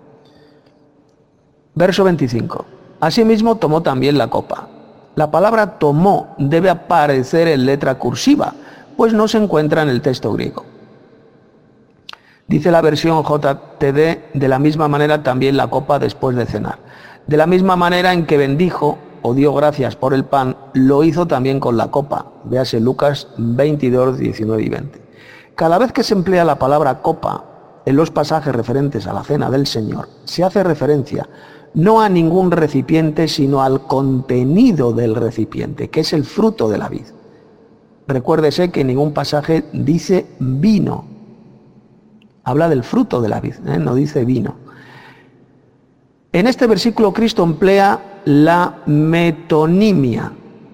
Verso 25. Asimismo tomó también la copa. La palabra tomó debe aparecer en letra cursiva, pues no se encuentra en el texto griego. Dice la versión JTD, de la misma manera también la copa después de cenar. De la misma manera en que bendijo o dio gracias por el pan, lo hizo también con la copa. Véase Lucas 22, 19 y 20. Cada vez que se emplea la palabra copa en los pasajes referentes a la cena del Señor, se hace referencia no a ningún recipiente, sino al contenido del recipiente, que es el fruto de la vid. Recuérdese que en ningún pasaje dice vino. Habla del fruto de la vid, no dice vino. En este versículo Cristo emplea la metonimia,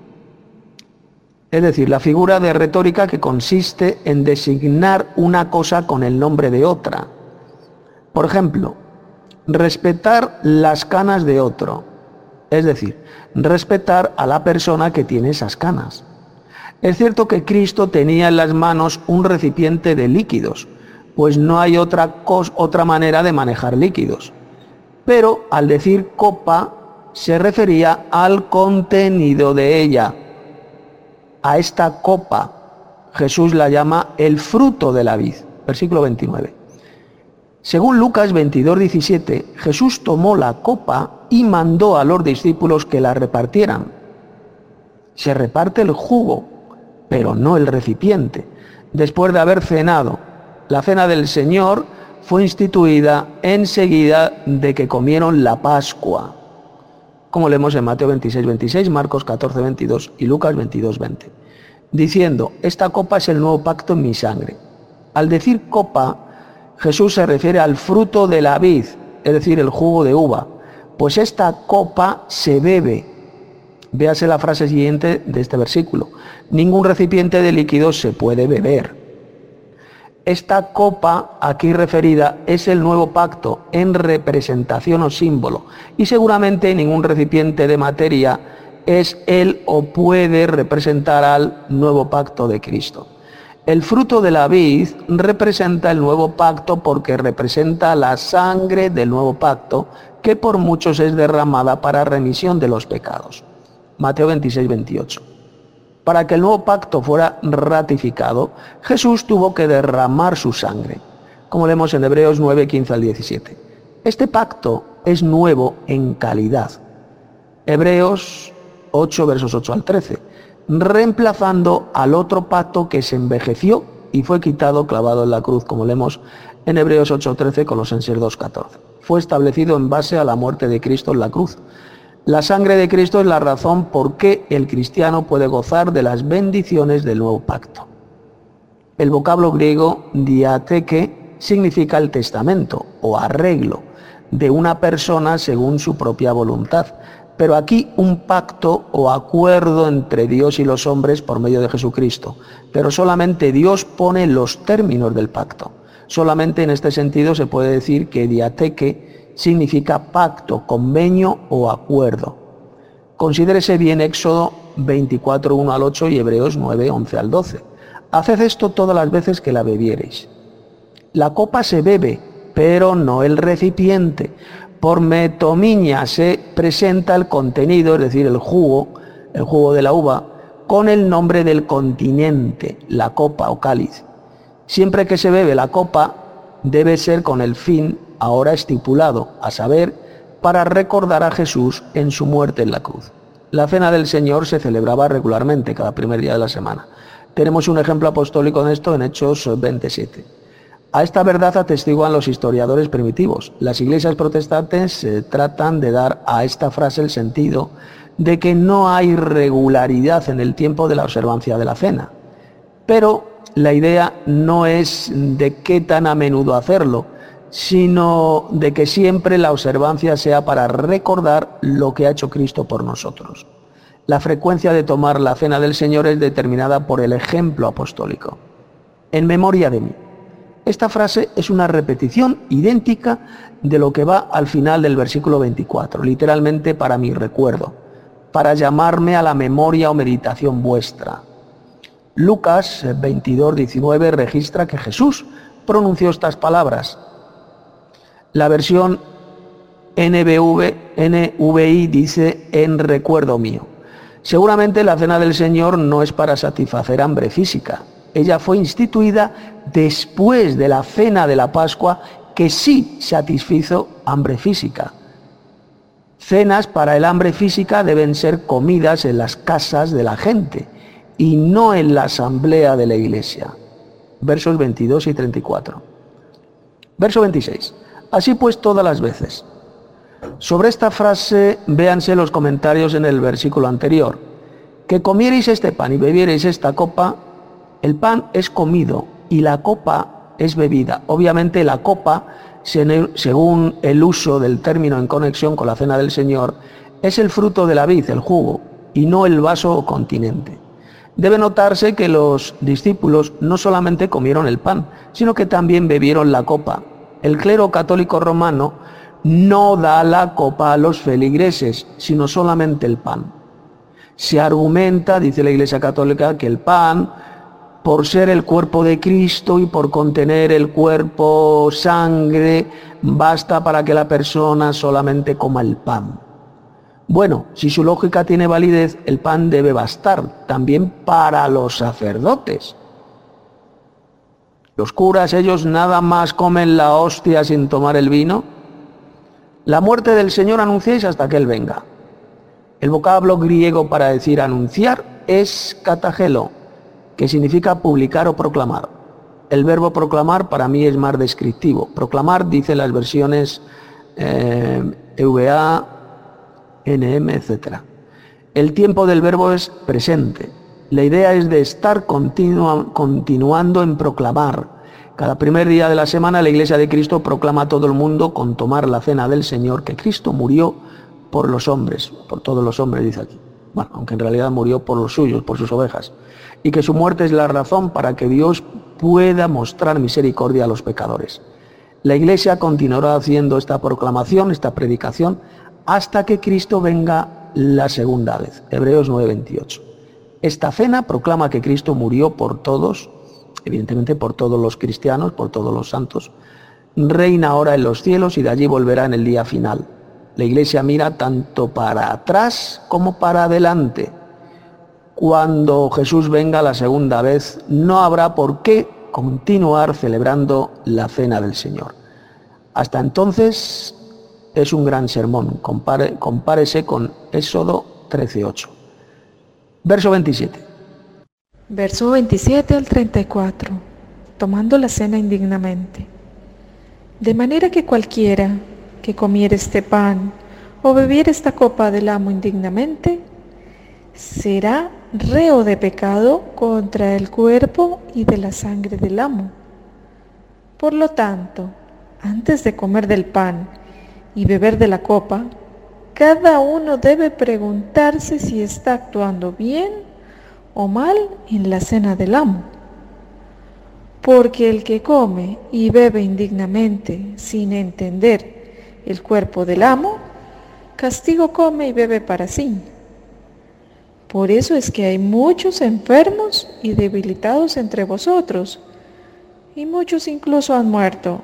es decir, la figura de retórica que consiste en designar una cosa con el nombre de otra. Por ejemplo, respetar las canas de otro, es decir, respetar a la persona que tiene esas canas. Es cierto que Cristo tenía en las manos un recipiente de líquidos, pues no hay otra manera de manejar líquidos. Pero al decir copa se refería al contenido de ella. A esta copa Jesús la llama el fruto de la vid. Versículo 29. Según Lucas 22, 17, Jesús tomó la copa y mandó a los discípulos que la repartieran. Se reparte el jugo, pero no el recipiente. Después de haber cenado, la cena del Señor fue instituida enseguida de que comieron la Pascua, como leemos en Mateo 26, 26, Marcos 14, 22 y Lucas 22, 20, diciendo, esta copa es el nuevo pacto en mi sangre. Al decir copa, Jesús se refiere al fruto de la vid, es decir, el jugo de uva, pues esta copa se bebe. Véase la frase siguiente de este versículo. Ningún recipiente de líquido se puede beber. Esta copa aquí referida es el nuevo pacto en representación o símbolo, y seguramente ningún recipiente de materia es el o puede representar al nuevo pacto de Cristo. El fruto de la vid representa el nuevo pacto porque representa la sangre del nuevo pacto que por muchos es derramada para remisión de los pecados. Mateo 26, 28. Para que el nuevo pacto fuera ratificado, Jesús tuvo que derramar su sangre, como leemos en Hebreos 9, 15 al 17. Este pacto es nuevo en calidad. Hebreos 8, versos 8 al 13, reemplazando al otro pacto que se envejeció y fue quitado clavado en la cruz, como leemos en Hebreos 8, 13, Colosenses 2, 14. Fue establecido en base a la muerte de Cristo en la cruz. La sangre de Cristo es la razón por qué el cristiano puede gozar de las bendiciones del nuevo pacto. El vocablo griego diatheke significa el testamento o arreglo de una persona según su propia voluntad, pero aquí un pacto o acuerdo entre Dios y los hombres por medio de Jesucristo, pero solamente Dios pone los términos del pacto. Solamente en este sentido se puede decir que diatheke significa pacto, convenio o acuerdo. Considérese bien Éxodo 24, 1 al 8 y Hebreos 9, 11 al 12. Haced esto todas las veces que la bebiereis. La copa se bebe, pero no el recipiente. Por metomiña se presenta el contenido, es decir, el jugo de la uva, con el nombre del continente, la copa o cáliz. Siempre que se bebe la copa, debe ser con el fin ahora estipulado, a saber, para recordar a Jesús en su muerte en la cruz. La cena del Señor se celebraba regularmente cada primer día de la semana. Tenemos un ejemplo apostólico en esto en Hechos 27. A esta verdad atestiguan los historiadores primitivos. Las iglesias protestantes tratan de dar a esta frase el sentido de que no hay regularidad en el tiempo de la observancia de la cena. Pero la idea no es de qué tan a menudo hacerlo, sino de que siempre la observancia sea para recordar lo que ha hecho Cristo por nosotros. La frecuencia de tomar la cena del Señor es determinada por el ejemplo apostólico. En memoria de mí. Esta frase es una repetición idéntica de lo que va al final del versículo 24, literalmente para mi recuerdo, para llamarme a la memoria o meditación vuestra. Lucas 22, 19 registra que Jesús pronunció estas palabras. La versión NVI dice en recuerdo mío. Seguramente la cena del Señor no es para satisfacer hambre física. Ella fue instituida después de la cena de la Pascua que sí satisfizo hambre física. Cenas para el hambre física deben ser comidas en las casas de la gente y no en la asamblea de la iglesia. Versos 22 y 34. Verso 26. Así pues todas las veces. Sobre esta frase véanse los comentarios en el versículo anterior. Que comierais este pan y bebierais esta copa, el pan es comido y la copa es bebida. Obviamente la copa, según el uso del término en conexión con la cena del Señor, es el fruto de la vid, el jugo, y no el vaso o continente. Debe notarse que los discípulos no solamente comieron el pan, sino que también bebieron la copa. El clero católico romano no da la copa a los feligreses, sino solamente el pan. Se argumenta, dice la Iglesia Católica, que el pan, por ser el cuerpo de Cristo y por contener el cuerpo sangre, basta para que la persona solamente coma el pan. Bueno, si su lógica tiene validez, el pan debe bastar también para los sacerdotes. Los curas, ellos nada más comen la hostia sin tomar el vino. La muerte del Señor anunciáis hasta que Él venga. El vocablo griego para decir anunciar es katagelo, que significa publicar o proclamar. El verbo proclamar para mí es más descriptivo. Proclamar, dice las versiones EVA, NM, etc. El tiempo del verbo es presente. La idea es de estar continuando en proclamar. Cada primer día de la semana la Iglesia de Cristo proclama a todo el mundo con tomar la cena del Señor que Cristo murió por los hombres, por todos los hombres, dice aquí. Bueno, aunque en realidad murió por los suyos, por sus ovejas. Y que su muerte es la razón para que Dios pueda mostrar misericordia a los pecadores. La Iglesia continuará haciendo esta proclamación, esta predicación, hasta que Cristo venga la segunda vez. Hebreos 9:28. Esta cena proclama que Cristo murió por todos evidentemente por todos los cristianos, por todos los santos, reina ahora en los cielos y de allí volverá en el día final. La Iglesia mira tanto para atrás como para adelante. Cuando Jesús venga la segunda vez, no habrá por qué continuar celebrando la cena del Señor. Hasta entonces es un gran sermón. Compárese con Éxodo 13:8. Verso 27. Verso 27 al 34. Tomando la cena indignamente. De manera que cualquiera que comiere este pan o bebiere esta copa del amo indignamente, será reo de pecado contra el cuerpo y de la sangre del amo. Por lo tanto, antes de comer del pan y beber de la copa, cada uno debe preguntarse si está actuando bien o mal en la cena del amo. Porque el que come y bebe indignamente sin entender el cuerpo del amo, castigo come y bebe para sí. Por eso es que hay muchos enfermos y debilitados entre vosotros, y muchos incluso han muerto.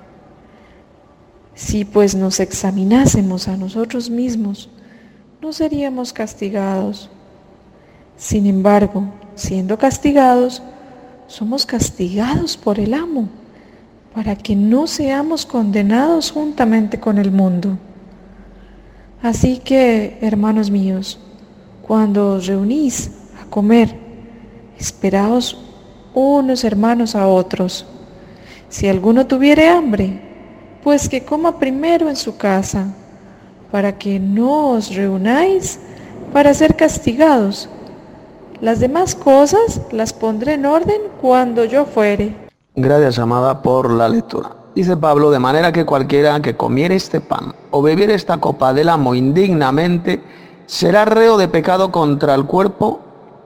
Si pues nos examinásemos a nosotros mismos, no seríamos castigados. Sin embargo, siendo castigados, somos castigados por el amo, para que no seamos condenados juntamente con el mundo. Así que, hermanos míos, cuando os reunís a comer, esperaos unos hermanos a otros. Si alguno tuviere hambre, pues que coma primero en su casa, para que no os reunáis para ser castigados. Las demás cosas las pondré en orden cuando yo fuere. Gracias, amada, por la lectura. Dice Pablo, de manera que cualquiera que comiere este pan o bebiere esta copa del amo indignamente, será reo de pecado contra el cuerpo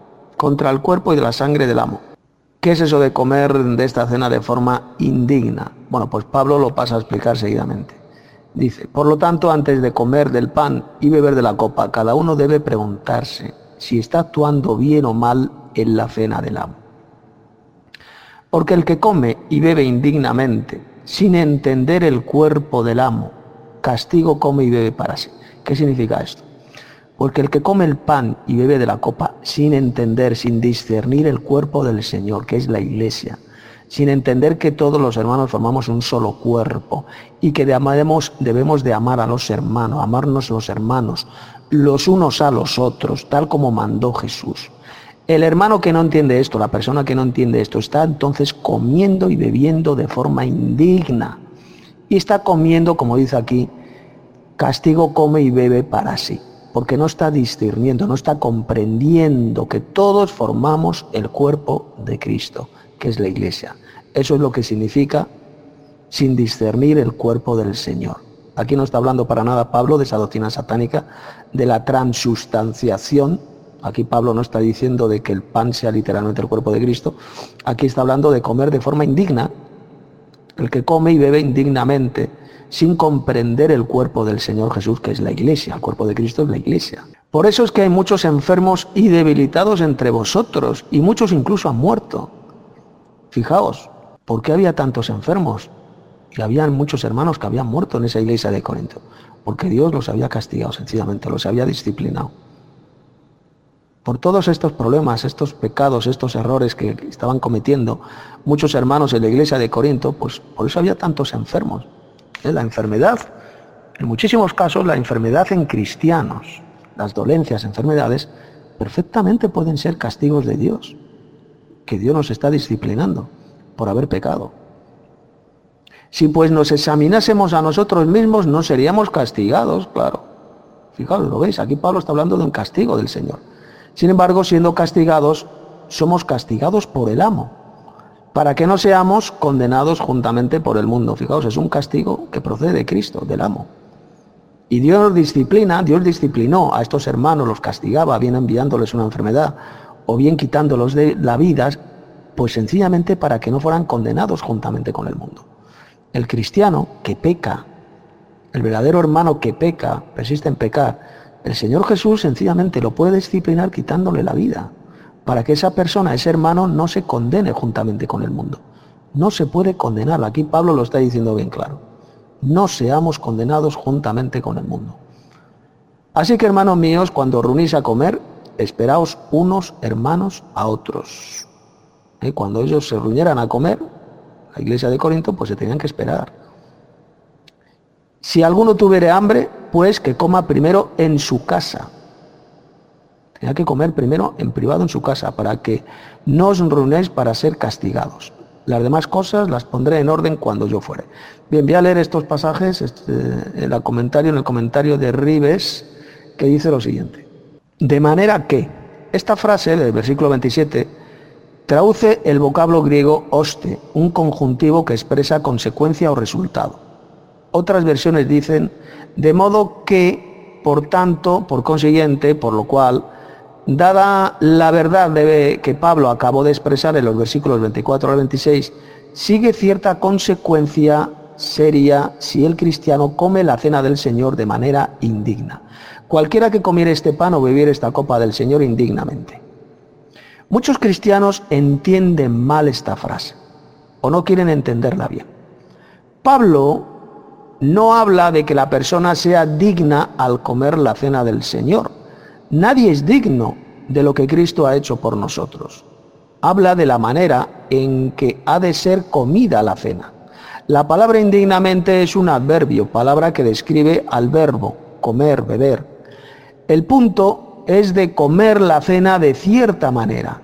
y de la sangre del amo. ¿Qué es eso de comer de esta cena de forma indigna? Bueno, pues Pablo lo pasa a explicar seguidamente. Dice, por lo tanto, antes de comer del pan y beber de la copa, cada uno debe preguntarse si está actuando bien o mal en la cena del amo. Porque el que come y bebe indignamente, sin entender el cuerpo del amo, castigo come y bebe para sí. ¿Qué significa esto? Porque el que come el pan y bebe de la copa sin entender, sin discernir el cuerpo del Señor, que es la Iglesia, sin entender que todos los hermanos formamos un solo cuerpo y que debemos de amar a los hermanos, amarnos los hermanos, los unos a los otros, tal como mandó Jesús. El hermano que no entiende esto, la persona que no entiende esto, está entonces comiendo y bebiendo de forma indigna. Y está comiendo, como dice aquí, castigo come y bebe para sí. Porque no está discerniendo, no está comprendiendo que todos formamos el cuerpo de Cristo, que es la Iglesia. Eso es lo que significa sin discernir el cuerpo del Señor. Aquí no está hablando para nada Pablo de esa doctrina satánica, de la transustanciación. Aquí Pablo no está diciendo de que el pan sea literalmente el cuerpo de Cristo. Aquí está hablando de comer de forma indigna. El que come y bebe indignamente, sin comprender el cuerpo del Señor Jesús, que es la Iglesia. El cuerpo de Cristo es la Iglesia. Por eso es que hay muchos enfermos y debilitados entre vosotros, y muchos incluso han muerto. Fijaos, ¿por qué había tantos enfermos? Y habían muchos hermanos que habían muerto en esa iglesia de Corinto. Porque Dios los había castigado, sencillamente, los había disciplinado. Por todos estos problemas, estos pecados, estos errores que estaban cometiendo muchos hermanos en la iglesia de Corinto, pues por eso había tantos enfermos. La enfermedad, en muchísimos casos, la enfermedad en cristianos, las dolencias, enfermedades, perfectamente pueden ser castigos de Dios, que Dios nos está disciplinando por haber pecado. Si pues nos examinásemos a nosotros mismos, no seríamos castigados, claro. Fijaos, lo veis, aquí Pablo está hablando de un castigo del Señor. Sin embargo, siendo castigados, somos castigados por el amo, para que no seamos condenados juntamente por el mundo. Fijaos, es un castigo que procede de Cristo, del amo. Y Dios disciplinó a estos hermanos, los castigaba, bien enviándoles una enfermedad, o bien quitándolos de la vida, pues sencillamente para que no fueran condenados juntamente con el mundo. El cristiano que peca, el verdadero hermano que peca, persiste en pecar, el Señor Jesús sencillamente lo puede disciplinar quitándole la vida, para que esa persona, ese hermano, no se condene juntamente con el mundo. No se puede condenar. Aquí Pablo lo está diciendo bien claro. No seamos condenados juntamente con el mundo. Así que, hermanos míos, cuando os reunís a comer, esperaos unos hermanos a otros. Cuando ellos se reunieran a comer, la iglesia de Corinto, pues se tenían que esperar. Si alguno tuviere hambre, pues que coma primero en su casa. Tenía que comer primero en privado en su casa, para que no os reunáis para ser castigados. Las demás cosas las pondré en orden cuando yo fuere. Bien, voy a leer estos pasajes en el comentario de Ribes, que dice lo siguiente. De manera que, esta frase del versículo 27, traduce el vocablo griego oste, un conjuntivo que expresa consecuencia o resultado. Otras versiones dicen, de modo que, por tanto, por consiguiente, por lo cual, dada la verdad que Pablo acabó de expresar en los versículos 24 al 26, sigue cierta consecuencia seria si el cristiano come la cena del Señor de manera indigna. Cualquiera que comiere este pan o bebiere esta copa del Señor indignamente. Muchos cristianos entienden mal esta frase, o no quieren entenderla bien. Pablo no habla de que la persona sea digna al comer la cena del Señor. Nadie es digno de lo que Cristo ha hecho por nosotros. Habla de la manera en que ha de ser comida la cena. La palabra indignamente es un adverbio, palabra que describe al verbo, comer, beber. El punto es de comer la cena de cierta manera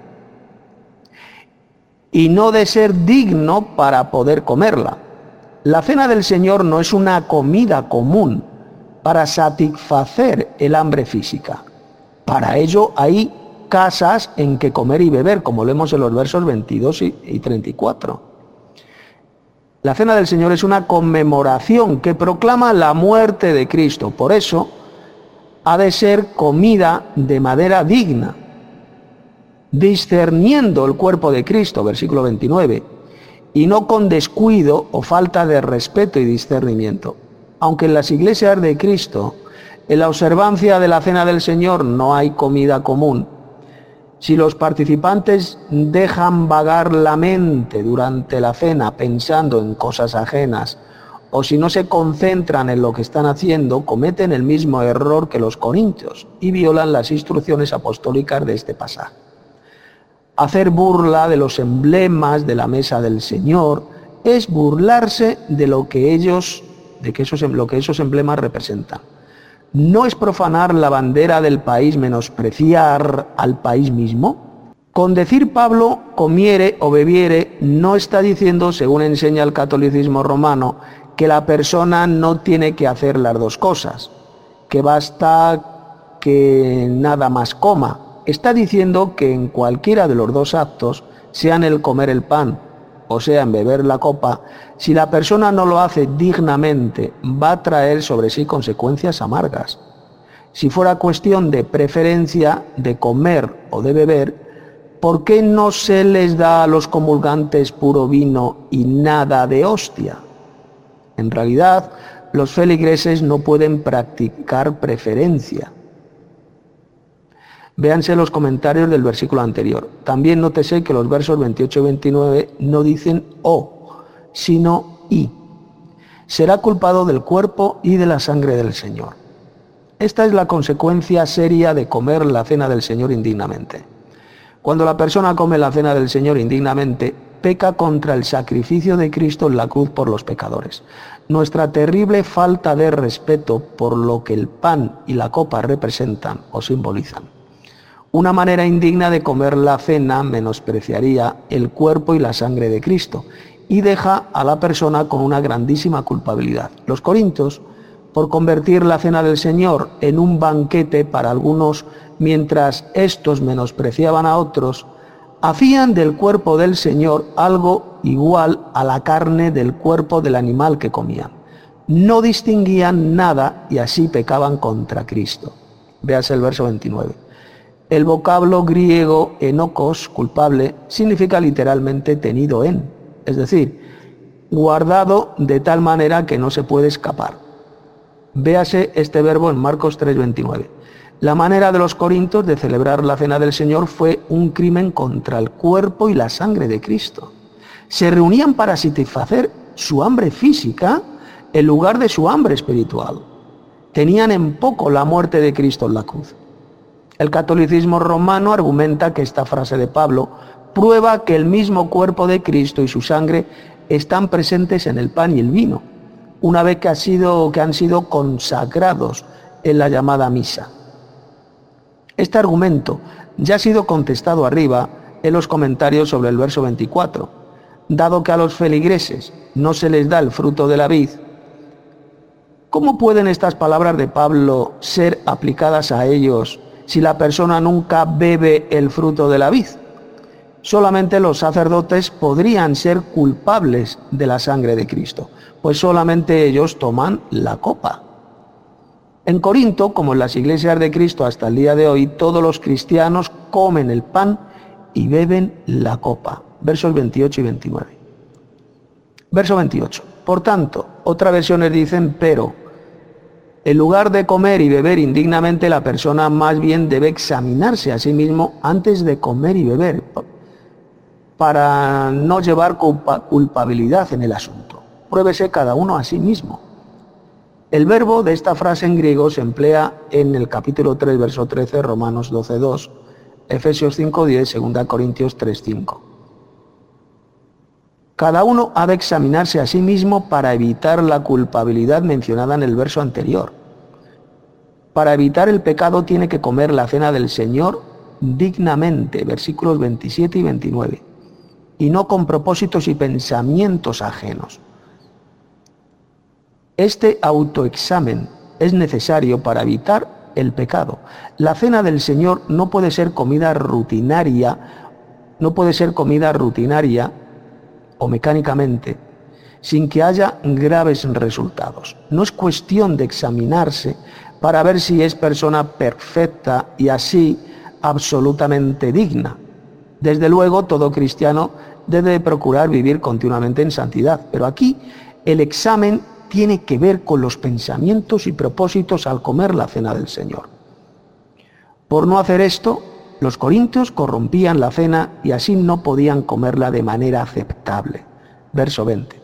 y no de ser digno para poder comerla. La cena del Señor no es una comida común para satisfacer el hambre física. Para ello hay casas en que comer y beber, como leemos en los versos 22 y 34. La cena del Señor es una conmemoración que proclama la muerte de Cristo. Por eso ha de ser comida de manera digna, discerniendo el cuerpo de Cristo, versículo 29, y no con descuido o falta de respeto y discernimiento. Aunque en las iglesias de Cristo, en la observancia de la cena del Señor no hay comida común, si los participantes dejan vagar la mente durante la cena pensando en cosas ajenas, o si no se concentran en lo que están haciendo, cometen el mismo error que los corintios y violan las instrucciones apostólicas de este pasaje. Hacer burla de los emblemas de la mesa del Señor es burlarse de lo que esos emblemas representan. ¿No es profanar la bandera del país menospreciar al país mismo? Con decir Pablo comiere o bebiere, no está diciendo, según enseña el catolicismo romano, que la persona no tiene que hacer las dos cosas, que basta que nada más coma. Está diciendo que en cualquiera de los dos actos, sea en el comer el pan o sea en beber la copa, si la persona no lo hace dignamente, va a traer sobre sí consecuencias amargas. Si fuera cuestión de preferencia de comer o de beber, ¿por qué no se les da a los comulgantes puro vino y nada de hostia? En realidad, los feligreses no pueden practicar preferencia. Véanse los comentarios del versículo anterior. También nótese que los versos 28 y 29 no dicen o, sino y. Será culpado del cuerpo y de la sangre del Señor. Esta es la consecuencia seria de comer la cena del Señor indignamente. Cuando la persona come la cena del Señor indignamente, peca contra el sacrificio de Cristo en la cruz por los pecadores. Nuestra terrible falta de respeto por lo que el pan y la copa representan o simbolizan. Una manera indigna de comer la cena menospreciaría el cuerpo y la sangre de Cristo y deja a la persona con una grandísima culpabilidad. Los corintios, por convertir la cena del Señor en un banquete para algunos mientras estos menospreciaban a otros, hacían del cuerpo del Señor algo igual a la carne del cuerpo del animal que comían. No distinguían nada y así pecaban contra Cristo. Véase el verso 29. El vocablo griego enokos, culpable, significa literalmente tenido en, es decir, guardado de tal manera que no se puede escapar. Véase este verbo en Marcos 3:29. La manera de los corintios de celebrar la cena del Señor fue un crimen contra el cuerpo y la sangre de Cristo. Se reunían para satisfacer su hambre física en lugar de su hambre espiritual. Tenían en poco la muerte de Cristo en la cruz. El catolicismo romano argumenta que esta frase de Pablo prueba que el mismo cuerpo de Cristo y su sangre están presentes en el pan y el vino, una vez que han sido consagrados en la llamada misa. Este argumento ya ha sido contestado arriba en los comentarios sobre el verso 24. Dado que a los feligreses no se les da el fruto de la vid, ¿cómo pueden estas palabras de Pablo ser aplicadas a ellos si la persona nunca bebe el fruto de la vid? Solamente los sacerdotes podrían ser culpables de la sangre de Cristo, pues solamente ellos toman la copa. En Corinto, como en las iglesias de Cristo hasta el día de hoy, todos los cristianos comen el pan y beben la copa. Versos 28 y 29. Verso 28. Por tanto, otras versiones dicen, pero en lugar de comer y beber indignamente, la persona más bien debe examinarse a sí mismo antes de comer y beber, para no llevar culpabilidad en el asunto. Pruébese cada uno a sí mismo. El verbo de esta frase en griego se emplea en el capítulo 3, verso 13, Romanos 12, 2, Efesios 5, 10, 2 Corintios 3, 5. Cada uno ha de examinarse a sí mismo para evitar la culpabilidad mencionada en el verso anterior. Para evitar el pecado tiene que comer la cena del Señor dignamente, versículos 27 y 29, y no con propósitos y pensamientos ajenos. Este autoexamen es necesario para evitar el pecado. La cena del Señor no puede ser comida rutinaria o mecánicamente, sin que haya graves resultados. No es cuestión de examinarse para ver si es persona perfecta y así absolutamente digna. Desde luego, todo cristiano debe procurar vivir continuamente en santidad, pero aquí el examen tiene que ver con los pensamientos y propósitos al comer la cena del Señor. Por no hacer esto, los corintios corrompían la cena y así no podían comerla de manera aceptable. Verso 20.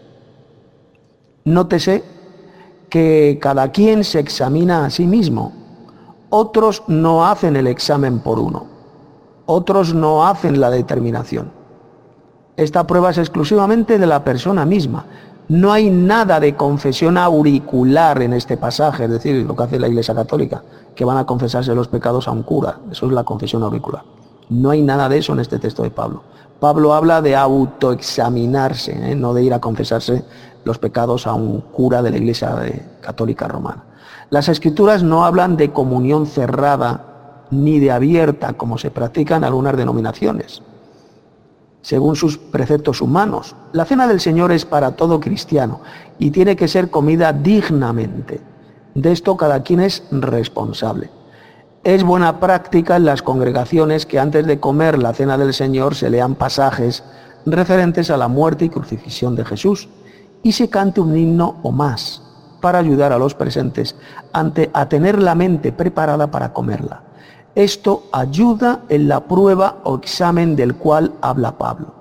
Nótese que cada quien se examina a sí mismo. Otros no hacen el examen por uno. Otros no hacen la determinación. Esta prueba es exclusivamente de la persona misma. No hay nada de confesión auricular en este pasaje, es decir, lo que hace la Iglesia Católica, que van a confesarse los pecados a un cura. Eso es la confesión auricular. No hay nada de eso en este texto de Pablo. Pablo habla de autoexaminarse, no de ir a confesarse los pecados a un cura de la Iglesia Católica Romana. Las Escrituras no hablan de comunión cerrada ni de abierta, como se practica en algunas denominaciones, según sus preceptos humanos. La cena del Señor es para todo cristiano y tiene que ser comida dignamente. De esto cada quien es responsable. Es buena práctica en las congregaciones que antes de comer la cena del Señor se lean pasajes referentes a la muerte y crucifixión de Jesús y se cante un himno o más para ayudar a los presentes a tener la mente preparada para comerla. Esto ayuda en la prueba o examen del cual habla Pablo.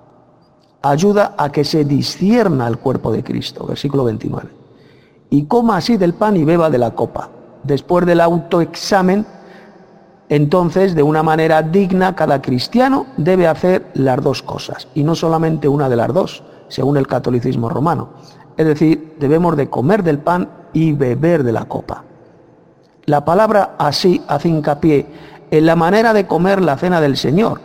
Ayuda a que se discierna el cuerpo de Cristo, versículo 29. Y coma así del pan y beba de la copa. Después del autoexamen, entonces, de una manera digna, cada cristiano debe hacer las dos cosas, y no solamente una de las dos, según el catolicismo romano. Es decir, debemos de comer del pan y beber de la copa. La palabra así hace hincapié en la manera de comer la cena del Señor,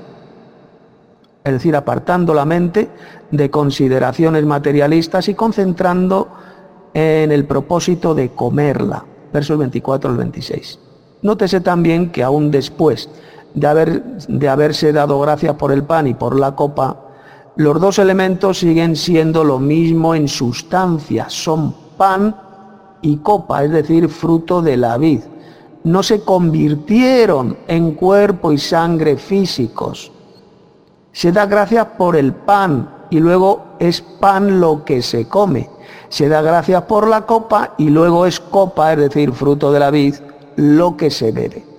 es decir, apartando la mente de consideraciones materialistas y concentrando en el propósito de comerla. Versos 24 al 26. Nótese también que aún después de haberse dado gracias por el pan y por la copa, los dos elementos siguen siendo lo mismo en sustancia, son pan y copa, es decir, fruto de la vid. No se convirtieron en cuerpo y sangre físicos. Se da gracias por el pan y luego es pan lo que se come. Se da gracias por la copa y luego es copa, es decir, fruto de la vid, lo que se bebe.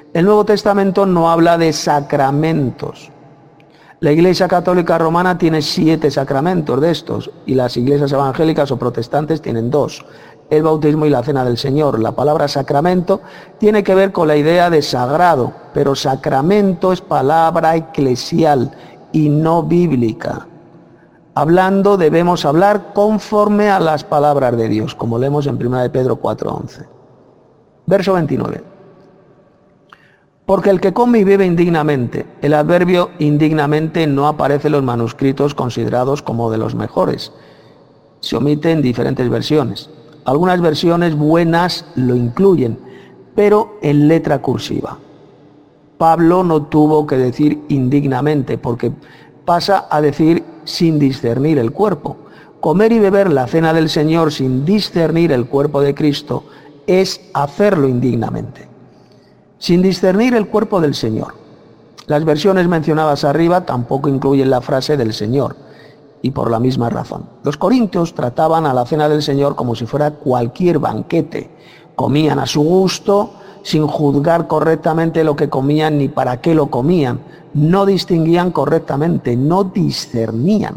El Nuevo Testamento no habla de sacramentos. La Iglesia Católica Romana tiene 7 sacramentos de estos y las iglesias evangélicas o protestantes tienen 2, el bautismo y la cena del Señor. La palabra sacramento tiene que ver con la idea de sagrado, pero sacramento es palabra eclesial y no bíblica. Hablando debemos hablar conforme a las palabras de Dios, como leemos en 1 de Pedro 4:11. Verso 29. Porque el que come y bebe indignamente, el adverbio indignamente no aparece en los manuscritos considerados como de los mejores. Se omite en diferentes versiones. Algunas versiones buenas lo incluyen, pero en letra cursiva. Pablo no tuvo que decir indignamente, porque pasa a decir sin discernir el cuerpo. Comer y beber la cena del Señor sin discernir el cuerpo de Cristo es hacerlo indignamente. Sin discernir el cuerpo del Señor. Las versiones mencionadas arriba tampoco incluyen la frase del Señor, y por la misma razón. Los corintios trataban a la cena del Señor como si fuera cualquier banquete. Comían a su gusto, sin juzgar correctamente lo que comían ni para qué lo comían. No distinguían correctamente, no discernían.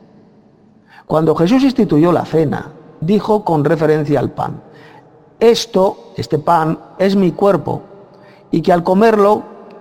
Cuando Jesús instituyó la cena, dijo con referencia al pan: este pan es mi cuerpo, y que al comerlo,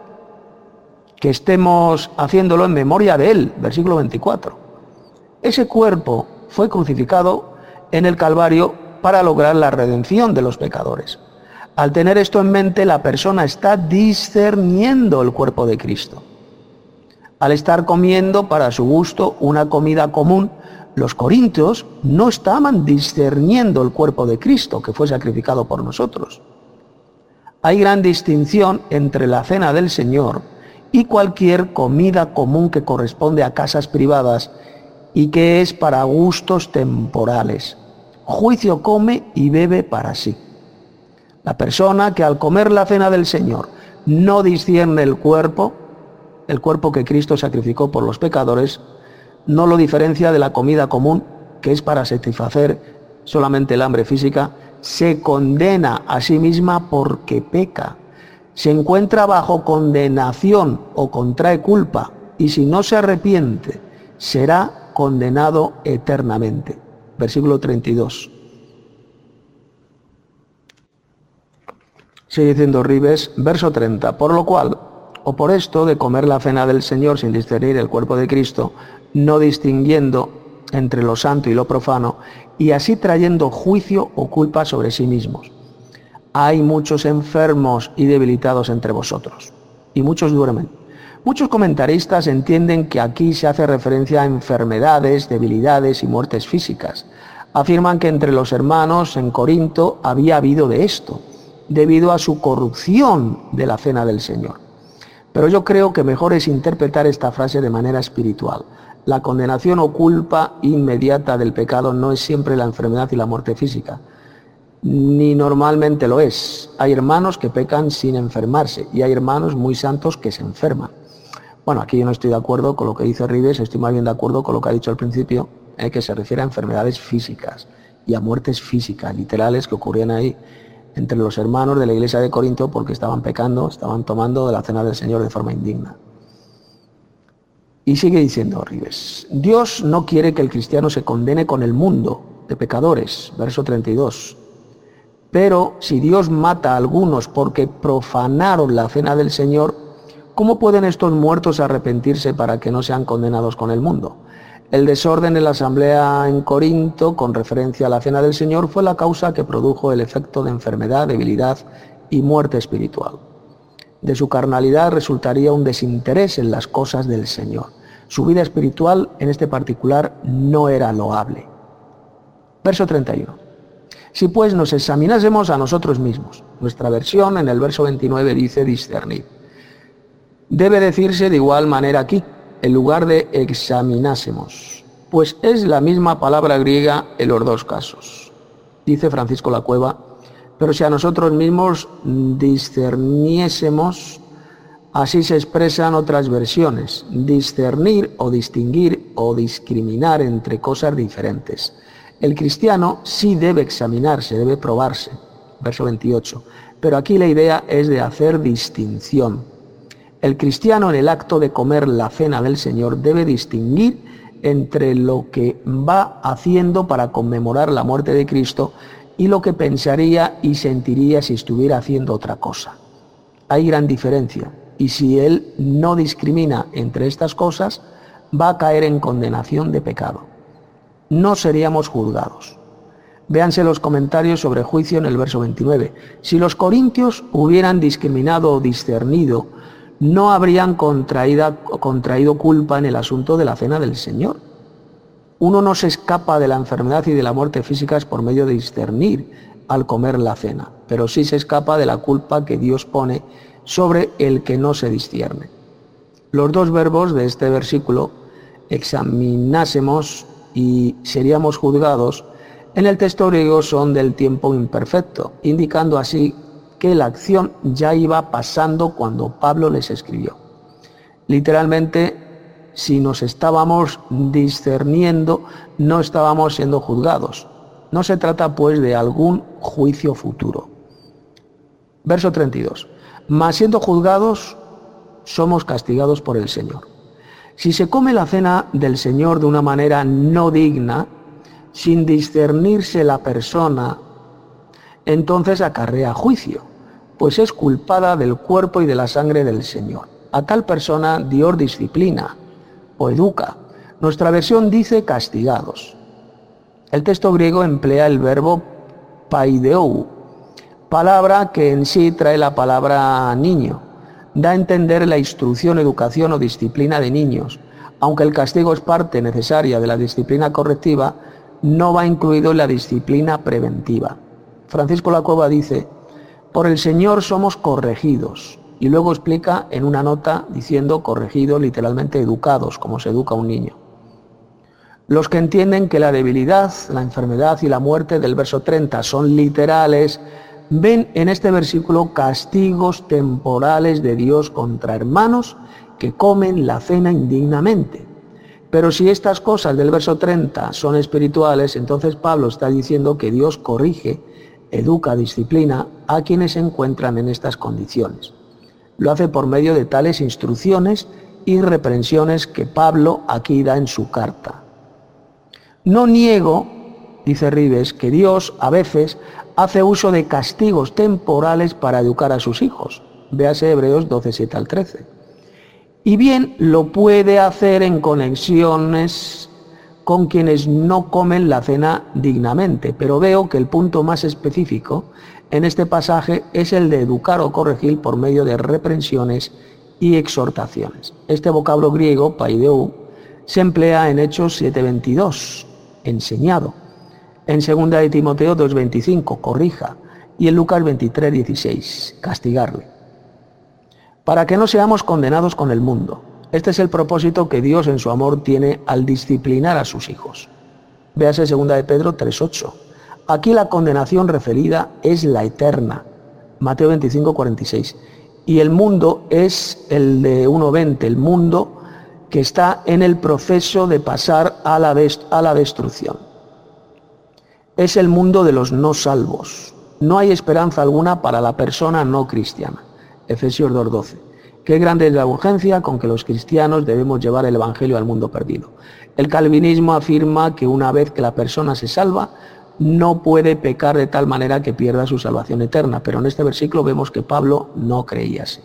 que estemos haciéndolo en memoria de él, versículo 24. Ese cuerpo fue crucificado en el Calvario para lograr la redención de los pecadores. Al tener esto en mente, la persona está discerniendo el cuerpo de Cristo. Al estar comiendo para su gusto una comida común, los corintios no estaban discerniendo el cuerpo de Cristo, que fue sacrificado por nosotros. Hay gran distinción entre la cena del Señor y cualquier comida común que corresponde a casas privadas y que es para gustos temporales. Juicio come y bebe para sí. La persona que al comer la cena del Señor no discierne el cuerpo que Cristo sacrificó por los pecadores, no lo diferencia de la comida común, que es para satisfacer solamente el hambre física, se condena a sí misma porque peca. Se encuentra bajo condenación o contrae culpa, y si no se arrepiente, será condenado eternamente. Versículo 32. Sigue diciendo Ribes, verso 30. Por lo cual, o por esto de comer la cena del Señor sin discernir el cuerpo de Cristo, no distinguiendo entre lo santo y lo profano, y así trayendo juicio o culpa sobre sí mismos. Hay muchos enfermos y debilitados entre vosotros, y muchos duermen. Muchos comentaristas entienden que aquí se hace referencia a enfermedades, debilidades y muertes físicas. Afirman que entre los hermanos en Corinto había habido de esto, debido a su corrupción de la cena del Señor. Pero yo creo que mejor es interpretar esta frase de manera espiritual. La condenación o culpa inmediata del pecado no es siempre la enfermedad y la muerte física, ni normalmente lo es. Hay hermanos que pecan sin enfermarse y hay hermanos muy santos que se enferman. Bueno, aquí yo no estoy de acuerdo con lo que dice Ribes, estoy más bien de acuerdo con lo que ha dicho al principio, que se refiere a enfermedades físicas y a muertes físicas, literales, que ocurrían ahí entre los hermanos de la iglesia de Corinto porque estaban pecando, estaban tomando de la cena del Señor de forma indigna. Y sigue diciendo Ribes, Dios no quiere que el cristiano se condene con el mundo de pecadores, verso 32. Pero si Dios mata a algunos porque profanaron la cena del Señor, ¿cómo pueden estos muertos arrepentirse para que no sean condenados con el mundo? El desorden en la asamblea en Corinto, con referencia a la cena del Señor, fue la causa que produjo el efecto de enfermedad, debilidad y muerte espiritual. De su carnalidad resultaría un desinterés en las cosas del Señor. Su vida espiritual, en este particular, no era loable. Verso 31. Si pues nos examinásemos a nosotros mismos, nuestra versión en el verso 29 dice discernir. Debe decirse de igual manera aquí, en lugar de examinásemos, pues es la misma palabra griega en los dos casos. Dice Francisco La Cueva, pero si a nosotros mismos discerniésemos, así se expresan otras versiones, discernir o distinguir o discriminar entre cosas diferentes. El cristiano sí debe examinarse, debe probarse, verso 28, Pero aquí la idea es de hacer distinción. El cristiano en el acto de comer la cena del Señor debe distinguir entre lo que va haciendo para conmemorar la muerte de Cristo y lo que pensaría y sentiría si estuviera haciendo otra cosa. Hay gran diferencia, y si él no discrimina entre estas cosas, va a caer en condenación de pecado. No seríamos juzgados. Véanse los comentarios sobre juicio en el verso 29. Si los corintios hubieran discriminado o discernido, no habrían contraído culpa en el asunto de la cena del Señor. Uno no se escapa de la enfermedad y de la muerte físicas por medio de discernir al comer la cena, pero sí se escapa de la culpa que Dios pone sobre el que no se discierne. Los dos verbos de este versículo, examinásemos y seríamos juzgados, en el texto griego son del tiempo imperfecto, indicando así que la acción ya iba pasando cuando Pablo les escribió. Literalmente, si nos estábamos discerniendo, no estábamos siendo juzgados. No se trata pues de algún juicio futuro. Verso 32. Mas siendo juzgados, somos castigados por el Señor. Si se come la cena del Señor de una manera no digna, sin discernirse la persona, entonces acarrea juicio, pues es culpada del cuerpo y de la sangre del Señor. A tal persona Dios disciplina o educa. Nuestra versión dice castigados. El texto griego emplea el verbo paideu, palabra que en sí trae la palabra niño. Da a entender la instrucción, educación o disciplina de niños. Aunque el castigo es parte necesaria de la disciplina correctiva, no va incluido en la disciplina preventiva. Francisco La Cueva dice: por el Señor somos corregidos, y luego explica en una nota diciendo corregidos, literalmente educados, como se educa a un niño. Los que entienden que la debilidad, la enfermedad y la muerte del verso 30 son literales, ven en este versículo castigos temporales de Dios contra hermanos que comen la cena indignamente. Pero si estas cosas del verso 30 son espirituales, entonces Pablo está diciendo que Dios corrige, educa, disciplina a quienes se encuentran en estas condiciones. Lo hace por medio de tales instrucciones y reprensiones que Pablo aquí da en su carta. No niego, dice Ribes, que Dios a veces hace uso de castigos temporales para educar a sus hijos. Véase Hebreos 12, 7 al 13. Y bien lo puede hacer en conexiones con quienes no comen la cena dignamente, pero veo que el punto más específico en este pasaje es el de educar o corregir por medio de reprensiones y exhortaciones. Este vocablo griego, paideu, se emplea en Hechos 7:22, enseñado, en 2 de Timoteo 2:25, corrija, y en Lucas 23:16, castigarle. Para que no seamos condenados con el mundo. Este es el propósito que Dios en su amor tiene al disciplinar a sus hijos. Véase 2 de Pedro 3:8. Aquí la condenación referida es la eterna. Mateo 25:46. Y el mundo es el de 1:20, el mundo que está en el proceso de pasar a la destrucción. Es el mundo de los no salvos. No hay esperanza alguna para la persona no cristiana. Efesios 2:12. Qué grande es la urgencia con que los cristianos debemos llevar el evangelio al mundo perdido. El calvinismo afirma que una vez que la persona se salva, no puede pecar de tal manera que pierda su salvación eterna, pero en este versículo vemos que Pablo no creía así.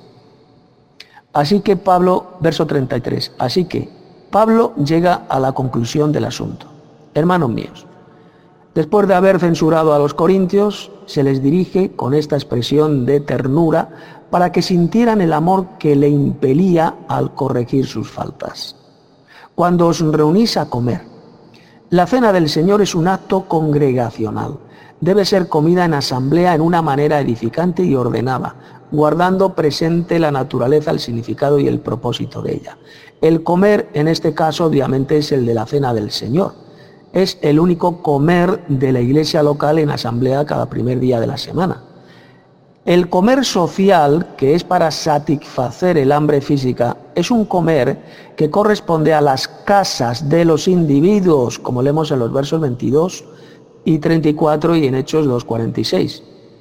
Así que Pablo, verso 33, así que Pablo llega a la conclusión del asunto. Hermanos míos, después de haber censurado a los corintios, se les dirige con esta expresión de ternura para que sintieran el amor que le impelía al corregir sus faltas. Cuando os reunís a comer, la cena del Señor es un acto congregacional. Debe ser comida en asamblea en una manera edificante y ordenada, guardando presente la naturaleza, el significado y el propósito de ella. El comer, en este caso, obviamente es el de la cena del Señor. Es el único comer de la iglesia local en asamblea cada primer día de la semana. El comer social, que es para satisfacer el hambre física, es un comer que corresponde a las casas de los individuos, como leemos en los versos 22 y 34 y en Hechos 2:46.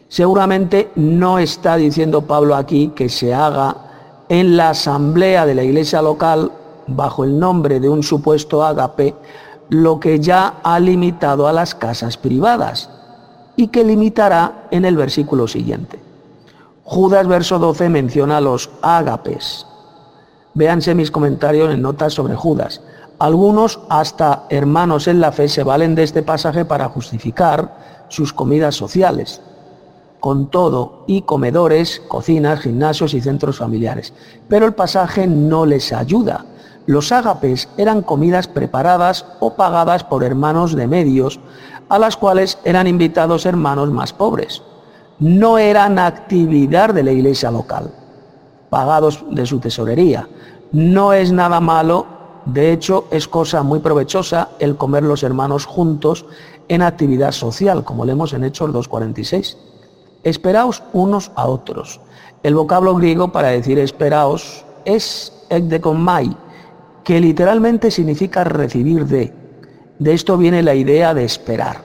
Seguramente no está diciendo Pablo aquí que se haga en la asamblea de la iglesia local, bajo el nombre de un supuesto ágape, lo que ya ha limitado a las casas privadas y que limitará en el versículo siguiente. Judas, verso 12, menciona los ágapes. Véanse mis comentarios en notas sobre Judas. Algunos, hasta hermanos en la fe, se valen de este pasaje para justificar sus comidas sociales. Con todo, y comedores, cocinas, gimnasios y centros familiares. Pero el pasaje no les ayuda. Los ágapes eran comidas preparadas o pagadas por hermanos de medios, a las cuales eran invitados hermanos más pobres. No eran actividad de la iglesia local, pagados de su tesorería. No es nada malo, de hecho es cosa muy provechosa el comer los hermanos juntos en actividad social, como leemos en Hechos 2:46. Esperaos unos a otros. El vocablo griego para decir esperaos es ekdekomai, que literalmente significa recibir de. De esto viene la idea de esperar.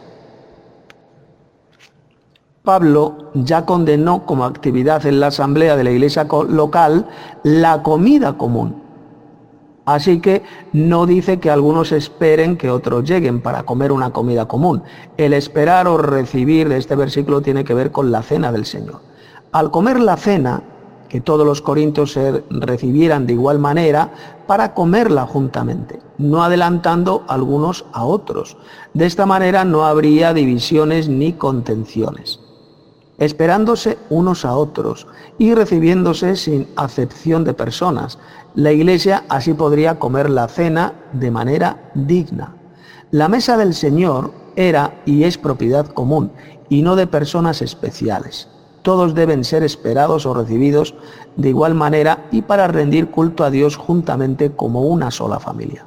Pablo ya condenó como actividad en la asamblea de la iglesia local la comida común. Así que no dice que algunos esperen que otros lleguen para comer una comida común. El esperar o recibir de este versículo tiene que ver con la cena del Señor. Al comer la cena, que todos los corintios se recibieran de igual manera para comerla juntamente, no adelantando algunos a otros. De esta manera no habría divisiones ni contenciones, esperándose unos a otros y recibiéndose sin acepción de personas. La iglesia así podría comer la cena de manera digna. La mesa del Señor era y es propiedad común y no de personas especiales. Todos deben ser esperados o recibidos de igual manera y para rendir culto a Dios juntamente como una sola familia.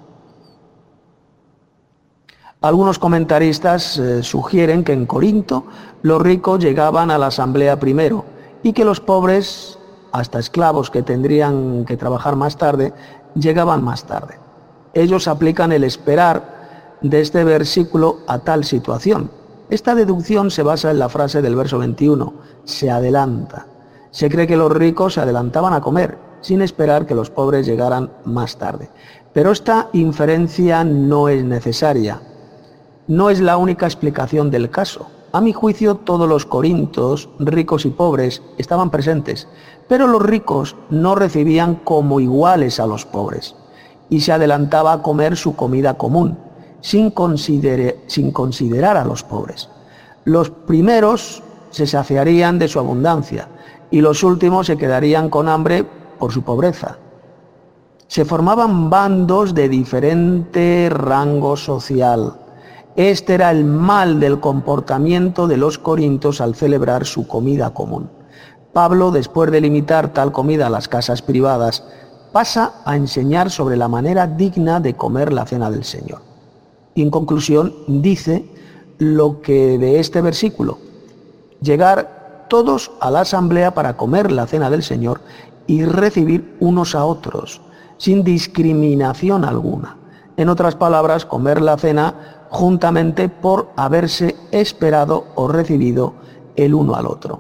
Algunos comentaristas sugieren que en Corinto los ricos llegaban a la asamblea primero y que los pobres, hasta esclavos que tendrían que trabajar más tarde, llegaban más tarde. Ellos aplican el esperar de este versículo a tal situación. Esta deducción se basa en la frase del verso 21, se adelanta. Se cree que los ricos se adelantaban a comer, sin esperar que los pobres llegaran más tarde. Pero esta inferencia no es necesaria. No es la única explicación del caso. A mi juicio, todos los corintios, ricos y pobres, estaban presentes, pero los ricos no recibían como iguales a los pobres, y se adelantaba a comer su comida común, sin considerar a los pobres. Los primeros se saciarían de su abundancia, y los últimos se quedarían con hambre por su pobreza. Se formaban bandos de diferente rango social. Este era el mal del comportamiento de los corintios al celebrar su comida común. Pablo, después de limitar tal comida a las casas privadas, pasa a enseñar sobre la manera digna de comer la cena del Señor. Y en conclusión dice lo que de este versículo: llegar todos a la asamblea para comer la cena del Señor y recibir unos a otros, sin discriminación alguna. En otras palabras, comer la cena juntamente por haberse esperado o recibido el uno al otro.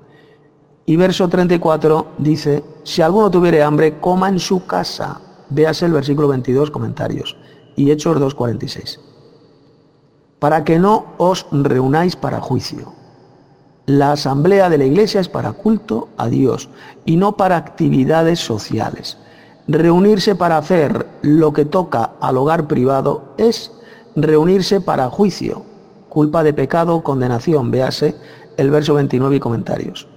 Y verso 34 dice: si alguno tuviere hambre, coma en su casa. Véase el versículo 22, comentarios, y Hechos 2:46. Para que no os reunáis para juicio. La asamblea de la iglesia es para culto a Dios y no para actividades sociales. Reunirse para hacer lo que toca al hogar privado es reunirse para juicio, culpa de pecado, condenación. Véase el verso 29 y comentarios.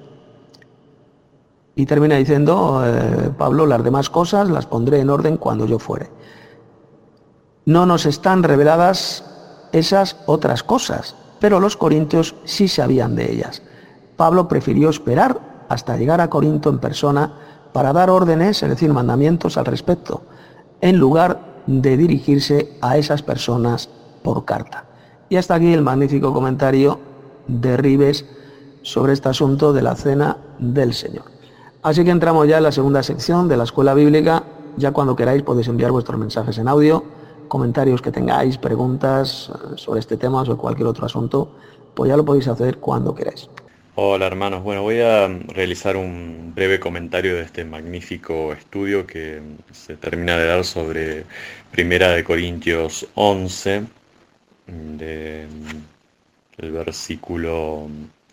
Y termina diciendo Pablo: las demás cosas las pondré en orden cuando yo fuere. No nos están reveladas esas otras cosas, pero los corintios sí sabían de ellas. Pablo prefirió esperar hasta llegar a Corinto en persona para dar órdenes, es decir, mandamientos al respecto, en lugar de dirigirse a esas personas por carta. Y hasta aquí el magnífico comentario de Ribes sobre este asunto de la cena del Señor. Así que entramos ya en la segunda sección de la Escuela Bíblica. Ya cuando queráis podéis enviar vuestros mensajes en audio, comentarios que tengáis, preguntas sobre este tema o sobre cualquier otro asunto, pues ya lo podéis hacer cuando queráis. Hola hermanos, bueno, voy a realizar un breve comentario de este magnífico estudio que se termina de dar sobre Primera de Corintios 11, de, el versículo,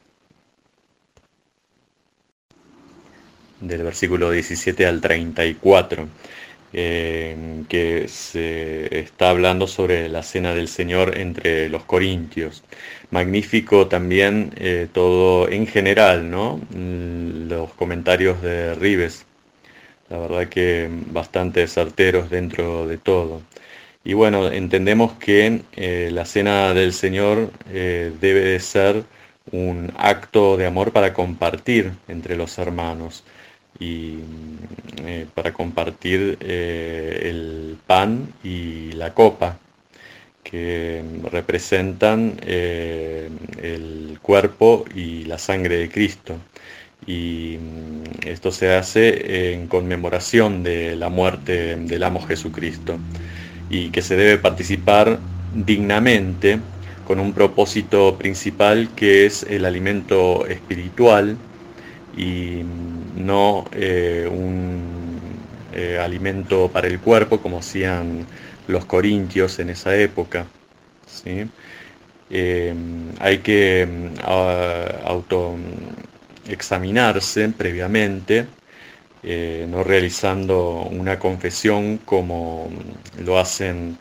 del versículo 17 al 34, que se está hablando sobre la cena del Señor entre los corintios. Magnífico también todo en general, ¿no? Los comentarios de Rives, la verdad que bastante certeros dentro de todo. Y bueno, entendemos que la cena del Señor debe de ser un acto de amor para compartir entre los hermanos y para compartir el pan y la copa que representan el cuerpo y la sangre de Cristo. Y esto se hace en conmemoración de la muerte del amo Jesucristo y que se debe participar dignamente con un propósito principal que es el alimento espiritual y no un alimento para el cuerpo como hacían los corintios en esa época, ¿sí? Hay que autoexaminarse previamente, no realizando una confesión como lo hacen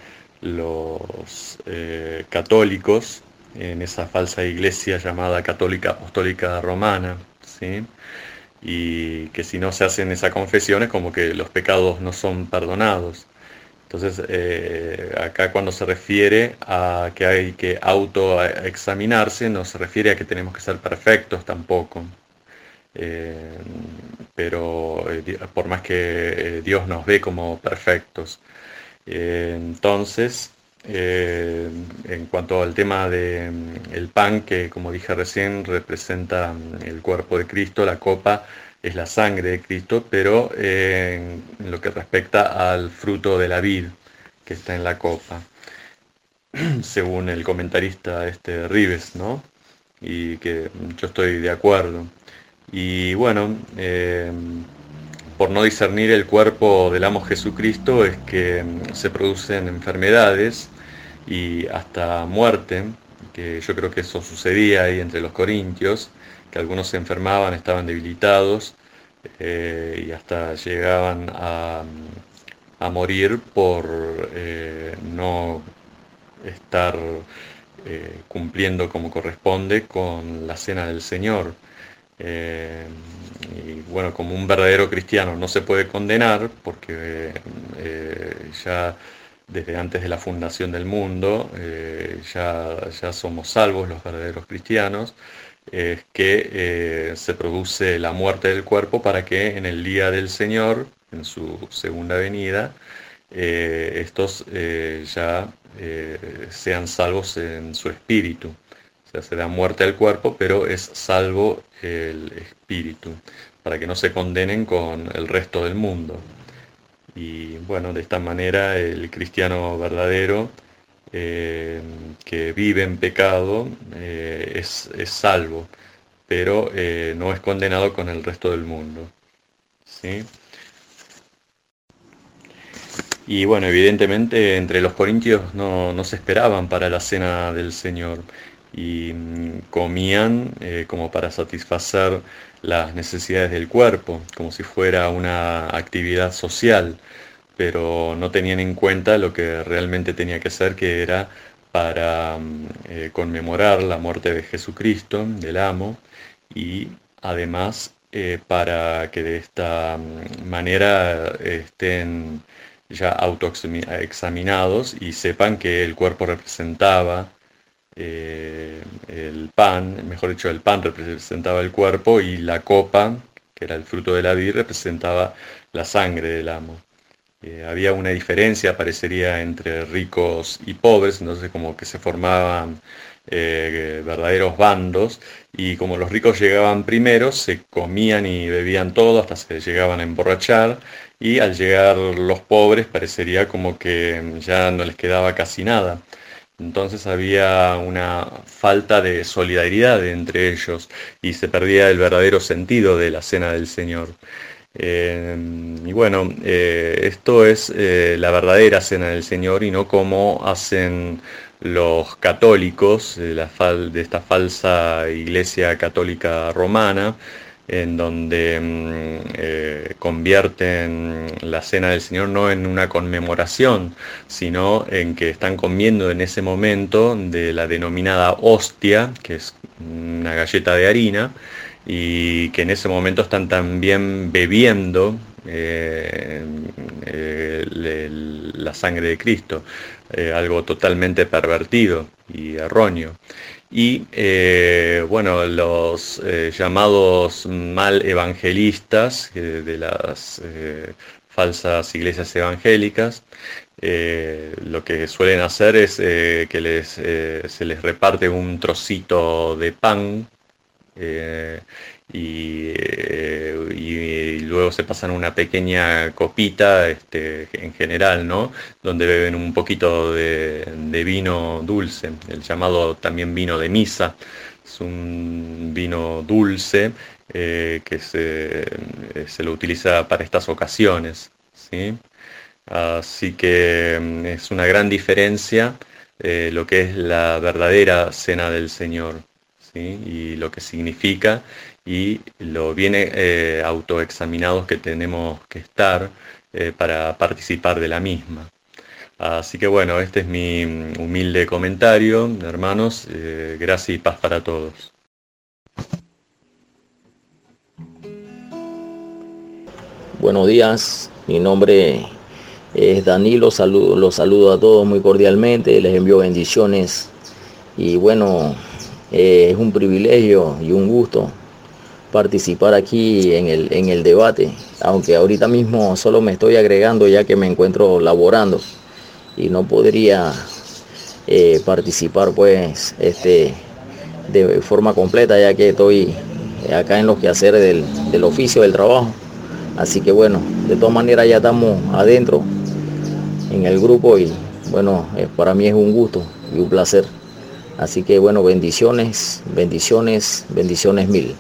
los católicos en esa falsa iglesia llamada Católica Apostólica Romana, ¿sí? Y que si no se hacen esa confesión es como que los pecados no son perdonados. Entonces, acá cuando se refiere a que hay que autoexaminarse, no se refiere a que tenemos que ser perfectos tampoco. Eh, pero por más que Dios nos ve como perfectos. Entonces, en cuanto al tema del pan, que como dije recién, representa el cuerpo de Cristo, la copa es la sangre de Cristo, pero en lo que respecta al fruto de la vid que está en la copa, según el comentarista Rives, ¿no? Y que yo estoy de acuerdo. Y bueno, por no discernir el cuerpo del amo Jesucristo es que se producen enfermedades y hasta muerte, que yo creo que eso sucedía ahí entre los corintios, que algunos se enfermaban, estaban debilitados y hasta llegaban a morir por no estar cumpliendo como corresponde con la cena del Señor. Eh, y bueno, como un verdadero cristiano no se puede condenar porque ya desde antes de la fundación del mundo ya somos salvos los verdaderos cristianos, es que se produce la muerte del cuerpo para que en el día del Señor, en su segunda venida, estos ya sean salvos en su espíritu. O sea, se da muerte al cuerpo, pero es salvo el espíritu, para que no se condenen con el resto del mundo. Y bueno, de esta manera el cristiano verdadero que vive en pecado es salvo, pero no es condenado con el resto del mundo, ¿sí? Y bueno, evidentemente entre los corintios no se esperaban para la cena del Señor y comían como para satisfacer las necesidades del cuerpo, como si fuera una actividad social, pero no tenían en cuenta lo que realmente tenía que ser, que era para conmemorar la muerte de Jesucristo, del amo, y además para que de esta manera estén ya autoexaminados y sepan que el cuerpo representaba el pan, mejor dicho, el pan representaba el cuerpo y la copa, que era el fruto de la vid, representaba la sangre del amo. Había una diferencia, parecería, entre ricos y pobres, entonces como que se formaban verdaderos bandos y como los ricos llegaban primero, se comían y bebían todo hasta se llegaban a emborrachar y al llegar los pobres parecería como que ya no les quedaba casi nada. Entonces había una falta de solidaridad entre ellos y se perdía el verdadero sentido de la Cena del Señor. Y bueno, esto es la verdadera Cena del Señor y no como hacen los católicos de esta falsa Iglesia Católica Romana, en donde convierten la Cena del Señor no en una conmemoración, sino en que están comiendo en ese momento de la denominada hostia, que es una galleta de harina, y que en ese momento están también bebiendo la sangre de Cristo, algo totalmente pervertido y erróneo. Y bueno, los llamados mal evangelistas de las falsas iglesias evangélicas, lo que suelen hacer es que se les reparte un trocito de pan y luego se pasan una pequeña copita en general, ¿no? Donde beben un poquito de vino dulce, el llamado también vino de misa. Es un vino dulce que se lo utiliza para estas ocasiones, ¿sí? Así que es una gran diferencia lo que es la verdadera Cena del Señor, ¿sí? Y lo que significa y lo bien autoexaminados que tenemos que estar para participar de la misma. Así que bueno, este es mi humilde comentario, hermanos. Gracia y paz para todos. Buenos días, mi nombre es Danilo, los saludo a todos muy cordialmente, les envío bendiciones y bueno, es un privilegio y un gusto participar aquí en el debate, aunque ahorita mismo solo me estoy agregando ya que me encuentro laborando y no podría participar pues de forma completa ya que estoy acá en los quehaceres del oficio del trabajo. Así que bueno, de todas maneras ya estamos adentro en el grupo y bueno, para mí es un gusto y un placer. Así que bueno, bendiciones, bendiciones, bendiciones mil.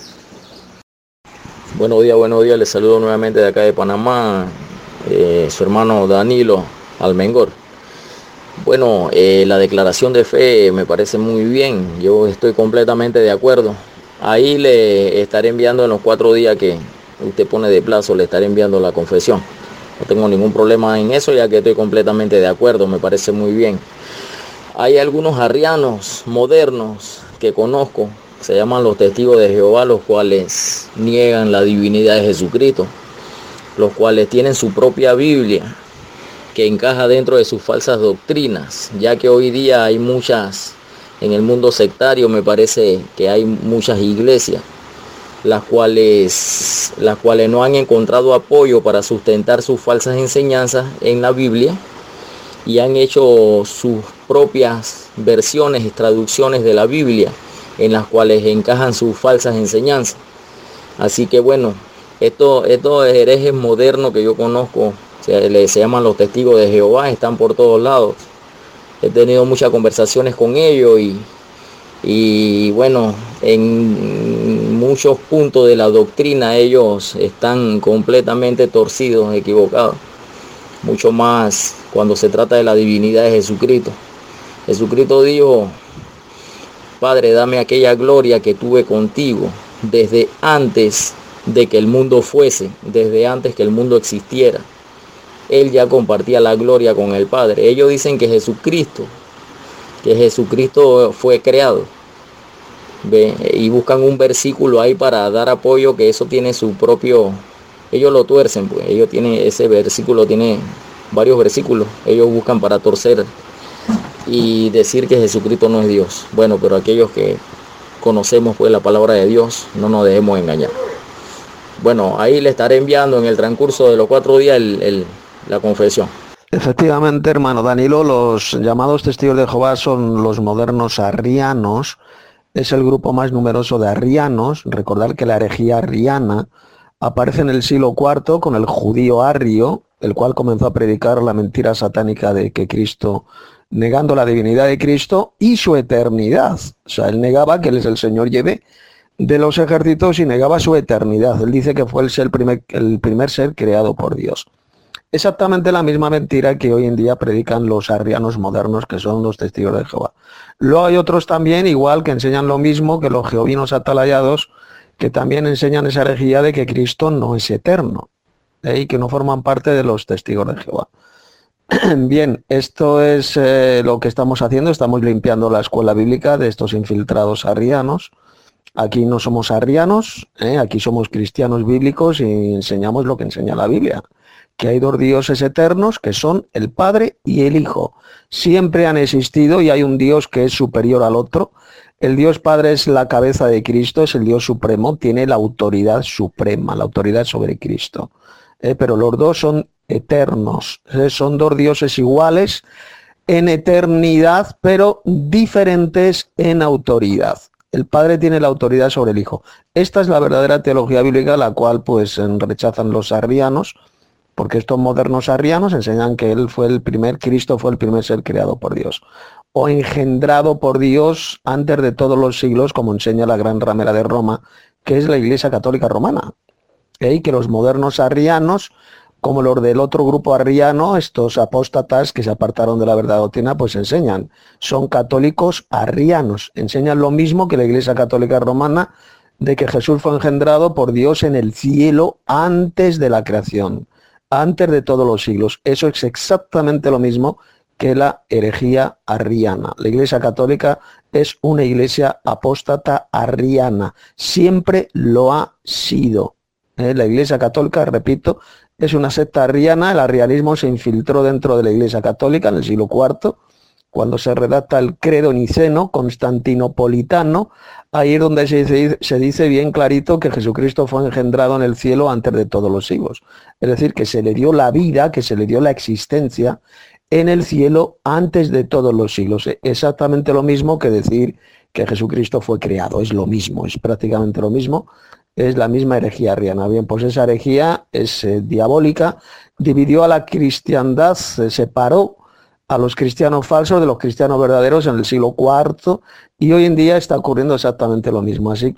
Buenos días, les saludo nuevamente de acá de Panamá, su hermano Danilo Almengor. Bueno, la declaración de fe me parece muy bien, yo estoy completamente de acuerdo. Ahí le estaré enviando en los 4 días que usted pone de plazo, le estaré enviando la confesión. No tengo ningún problema en eso ya que estoy completamente de acuerdo, me parece muy bien. Hay algunos arrianos modernos que conozco, se llaman los testigos de Jehová, los cuales niegan la divinidad de Jesucristo, los cuales tienen su propia Biblia que encaja dentro de sus falsas doctrinas, ya que hoy día hay muchas, en el mundo sectario me parece que hay muchas iglesias, las cuales no han encontrado apoyo para sustentar sus falsas enseñanzas en la Biblia y han hecho sus propias versiones y traducciones de la Biblia en las cuales encajan sus falsas enseñanzas. Así que bueno, estos herejes modernos que yo conozco, se llaman los testigos de Jehová, están por todos lados. He tenido muchas conversaciones con ellos y bueno, en muchos puntos de la doctrina ellos están completamente torcidos, equivocados. Mucho más cuando se trata de la divinidad de Jesucristo. Jesucristo dijo: Padre, dame aquella gloria que tuve contigo desde antes de que el mundo fuese, desde antes que el mundo existiera. Él ya compartía la gloria con el Padre. Ellos dicen que Jesucristo fue creado. ¿Ve? Y buscan un versículo ahí para dar apoyo, que eso tiene su propio... Ellos lo tuercen, pues. Ellos tienen ese versículo, tiene varios versículos. Ellos buscan para torcer y decir que Jesucristo no es Dios. Bueno, pero aquellos que conocemos pues la palabra de Dios, no nos dejemos engañar. Bueno, ahí le estaré enviando en el transcurso de los 4 días la confesión. Efectivamente, hermano Danilo, los llamados testigos de Jehová son los modernos arrianos. Es el grupo más numeroso de arrianos. Recordad que la herejía arriana aparece en el siglo IV con el judío Arrio, el cual comenzó a predicar la mentira satánica de que Cristo negando la divinidad de Cristo y su eternidad. O sea, él negaba que él es el Señor Yahvé de los ejércitos y negaba su eternidad. Él dice que fue el primer ser creado por Dios. Exactamente la misma mentira que hoy en día predican los arrianos modernos, que son los testigos de Jehová. Luego hay otros también, igual, que enseñan lo mismo que los jehovinos atalayados, que también enseñan esa herejía de que Cristo no es eterno, y que no forman parte de los testigos de Jehová. Bien, esto es lo que estamos haciendo. Estamos limpiando la escuela bíblica de estos infiltrados arrianos. Aquí no somos arrianos, aquí somos cristianos bíblicos y enseñamos lo que enseña la Biblia, que hay dos dioses eternos, que son el Padre y el Hijo. Siempre han existido y hay un Dios que es superior al otro. El Dios Padre es la cabeza de Cristo, es el Dios supremo, tiene la autoridad suprema, la autoridad sobre Cristo. Pero los dos son eternos, son dos dioses iguales en eternidad, pero diferentes en autoridad. El Padre tiene la autoridad sobre el Hijo. Esta es la verdadera teología bíblica, la cual pues rechazan los arrianos, porque estos modernos arrianos enseñan que Cristo fue el primer ser creado por Dios, o engendrado por Dios antes de todos los siglos, como enseña la gran ramera de Roma, que es la Iglesia Católica Romana. Y que los modernos arrianos, como los del otro grupo arriano, estos apóstatas que se apartaron de la verdad doctrina, pues enseñan, son católicos arrianos, enseñan lo mismo que la Iglesia Católica Romana, de que Jesús fue engendrado por Dios en el cielo antes de la creación, antes de todos los siglos. Eso es exactamente lo mismo que la herejía arriana. La Iglesia Católica es una iglesia apóstata arriana, siempre lo ha sido. La Iglesia Católica, repito, es una secta arriana. El arrianismo se infiltró dentro de la Iglesia Católica en el siglo IV, cuando se redacta el credo niceno, constantinopolitano. Ahí es donde se dice bien clarito que Jesucristo fue engendrado en el cielo antes de todos los siglos. Es decir, que se le dio la vida, que se le dio la existencia en el cielo antes de todos los siglos. Exactamente lo mismo que decir que Jesucristo fue creado. Es lo mismo, es prácticamente lo mismo. Es la misma herejía arriana. Bien, pues esa herejía es diabólica, dividió a la cristiandad, separó a los cristianos falsos de los cristianos verdaderos en el siglo IV, y hoy en día está ocurriendo exactamente lo mismo. Así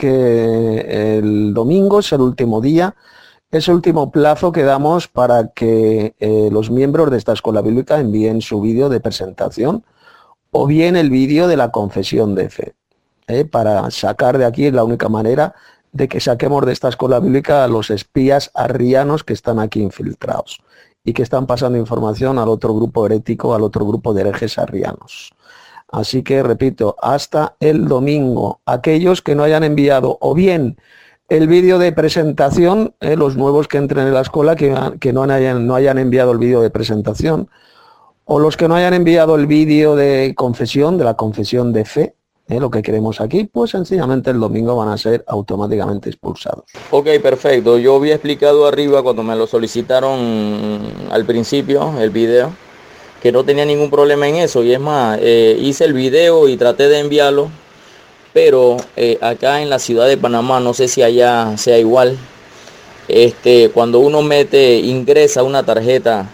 que el domingo es el último día, es el último plazo que damos para que los miembros de esta escuela bíblica envíen su vídeo de presentación o bien el vídeo de la confesión de fe. Para sacar de aquí, es la única manera de que saquemos de esta escuela bíblica a los espías arrianos que están aquí infiltrados y que están pasando información al otro grupo herético, al otro grupo de herejes arrianos. Así que, repito, hasta el domingo, aquellos que no hayan enviado o bien el vídeo de presentación, los nuevos que entren en la escuela, que no hayan enviado el vídeo de presentación, o los que no hayan enviado el vídeo de confesión, de la confesión de fe, lo que queremos aquí, pues sencillamente el domingo van a ser automáticamente expulsados. Ok, perfecto. Yo había explicado arriba cuando me lo solicitaron al principio, el video, que no tenía ningún problema en eso. Y es más, hice el video y traté de enviarlo, pero acá en la ciudad de Panamá, no sé si allá sea igual, cuando uno ingresa una tarjeta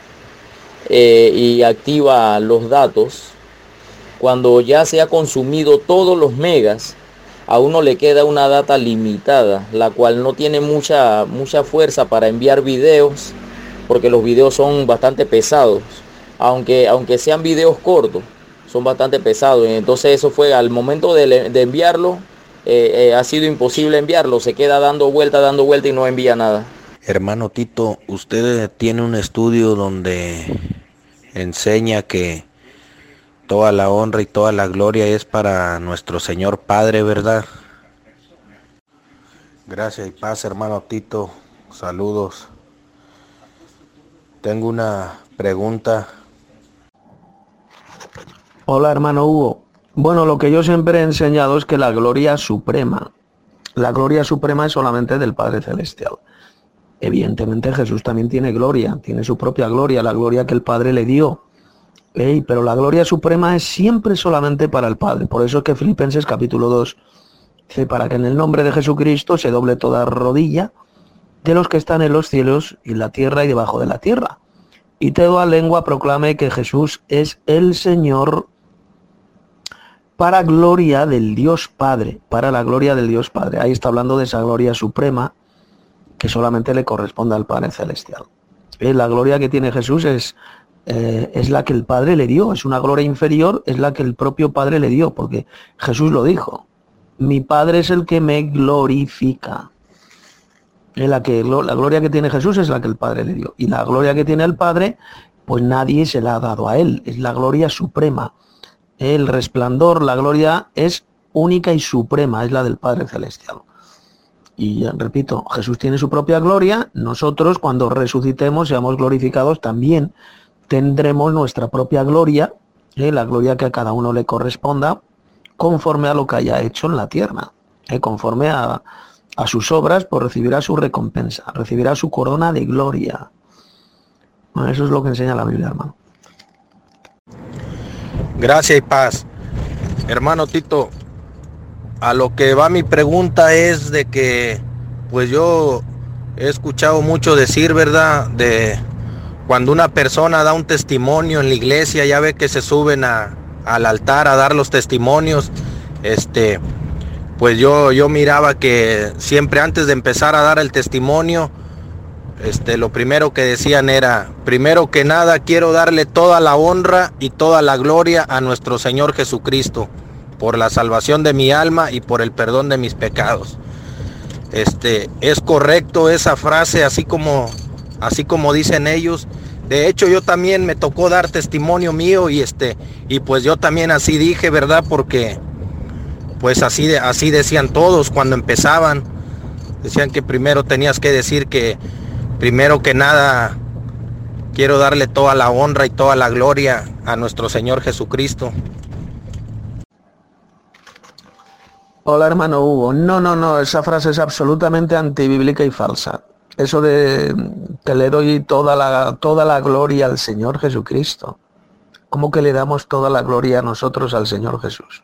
y activa los datos, cuando ya se ha consumido todos los megas, a uno le queda una data limitada, la cual no tiene mucha fuerza para enviar videos, porque los videos son bastante pesados, aunque sean videos cortos, son bastante pesados. Entonces eso fue al momento de enviarlo, ha sido imposible enviarlo, se queda dando vuelta y no envía nada. Hermano Tito, usted tiene un estudio donde enseña que toda la honra y toda la gloria es para nuestro Señor Padre, ¿verdad? Gracias y paz, hermano Tito. Saludos. Tengo una pregunta. Hola, hermano Hugo. Bueno, lo que yo siempre he enseñado es que la gloria suprema es solamente del Padre Celestial. Evidentemente Jesús también tiene gloria, tiene su propia gloria, la gloria que el Padre le dio. Pero la gloria suprema es siempre solamente para el Padre. Por eso es que Filipenses capítulo 2 dice, para que en el nombre de Jesucristo se doble toda rodilla de los que están en los cielos y en la tierra y debajo de la tierra, y toda lengua proclame que Jesús es el Señor, para gloria del Dios Padre, para la gloria del Dios Padre. Ahí está hablando de esa gloria suprema que solamente le corresponde al Padre Celestial. La gloria que tiene Jesús es la que el Padre le dio, es una gloria inferior, es la que el propio Padre le dio, porque Jesús lo dijo: mi Padre es el que me glorifica. La gloria que tiene Jesús es la que el Padre le dio, y la gloria que tiene el Padre, pues nadie se la ha dado a él, es la gloria suprema. El resplandor, la gloria es única y suprema, es la del Padre Celestial. Y repito, Jesús tiene su propia gloria, nosotros cuando resucitemos, seamos glorificados, también tendremos nuestra propia gloria, la gloria que a cada uno le corresponda, conforme a lo que haya hecho en la tierra, conforme a sus obras, pues recibirá su recompensa, recibirá su corona de gloria. Bueno, eso es lo que enseña la Biblia, hermano. Gracias y paz. Hermano Tito, a lo que va mi pregunta es de que, pues yo he escuchado mucho decir, ¿verdad?, de cuando una persona da un testimonio en la iglesia, ya ve que se suben al altar a dar los testimonios. Pues yo miraba que siempre antes de empezar a dar el testimonio, lo primero que decían era: primero que nada quiero darle toda la honra y toda la gloria a nuestro Señor Jesucristo, por la salvación de mi alma y por el perdón de mis pecados. Es correcto esa frase, así como dicen ellos. De hecho, yo también me tocó dar testimonio mío y pues yo también así dije, ¿verdad? Porque pues así decían todos cuando empezaban. Decían que primero tenías que decir que primero que nada quiero darle toda la honra y toda la gloria a nuestro Señor Jesucristo. Hola, hermano Hugo. No, esa frase es absolutamente antibíblica y falsa. Eso de que le doy toda la gloria al Señor Jesucristo. ¿Cómo que le damos toda la gloria a nosotros al Señor Jesús?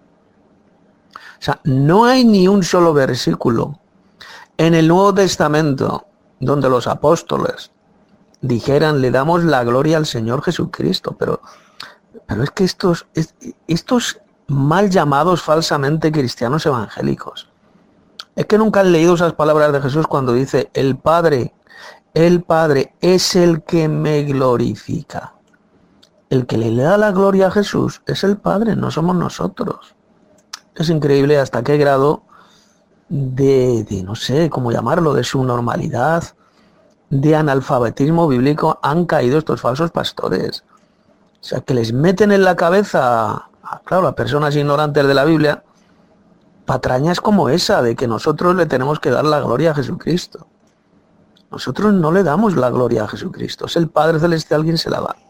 O sea, no hay ni un solo versículo en el Nuevo Testamento donde los apóstoles dijeran: le damos la gloria al Señor Jesucristo. Pero es que estos mal llamados falsamente cristianos evangélicos, es que nunca han leído esas palabras de Jesús cuando dice: el Padre es el que me glorifica. El que le da la gloria a Jesús es el Padre, no somos nosotros. Es increíble hasta qué grado de no sé cómo llamarlo, de subnormalidad, de analfabetismo bíblico han caído estos falsos pastores. O sea, que les meten en la cabeza, claro, a personas ignorantes de la Biblia, patrañas como esa de que nosotros le tenemos que dar la gloria a Jesucristo. Nosotros no le damos la gloria a Jesucristo, es el Padre Celestial quien se la da.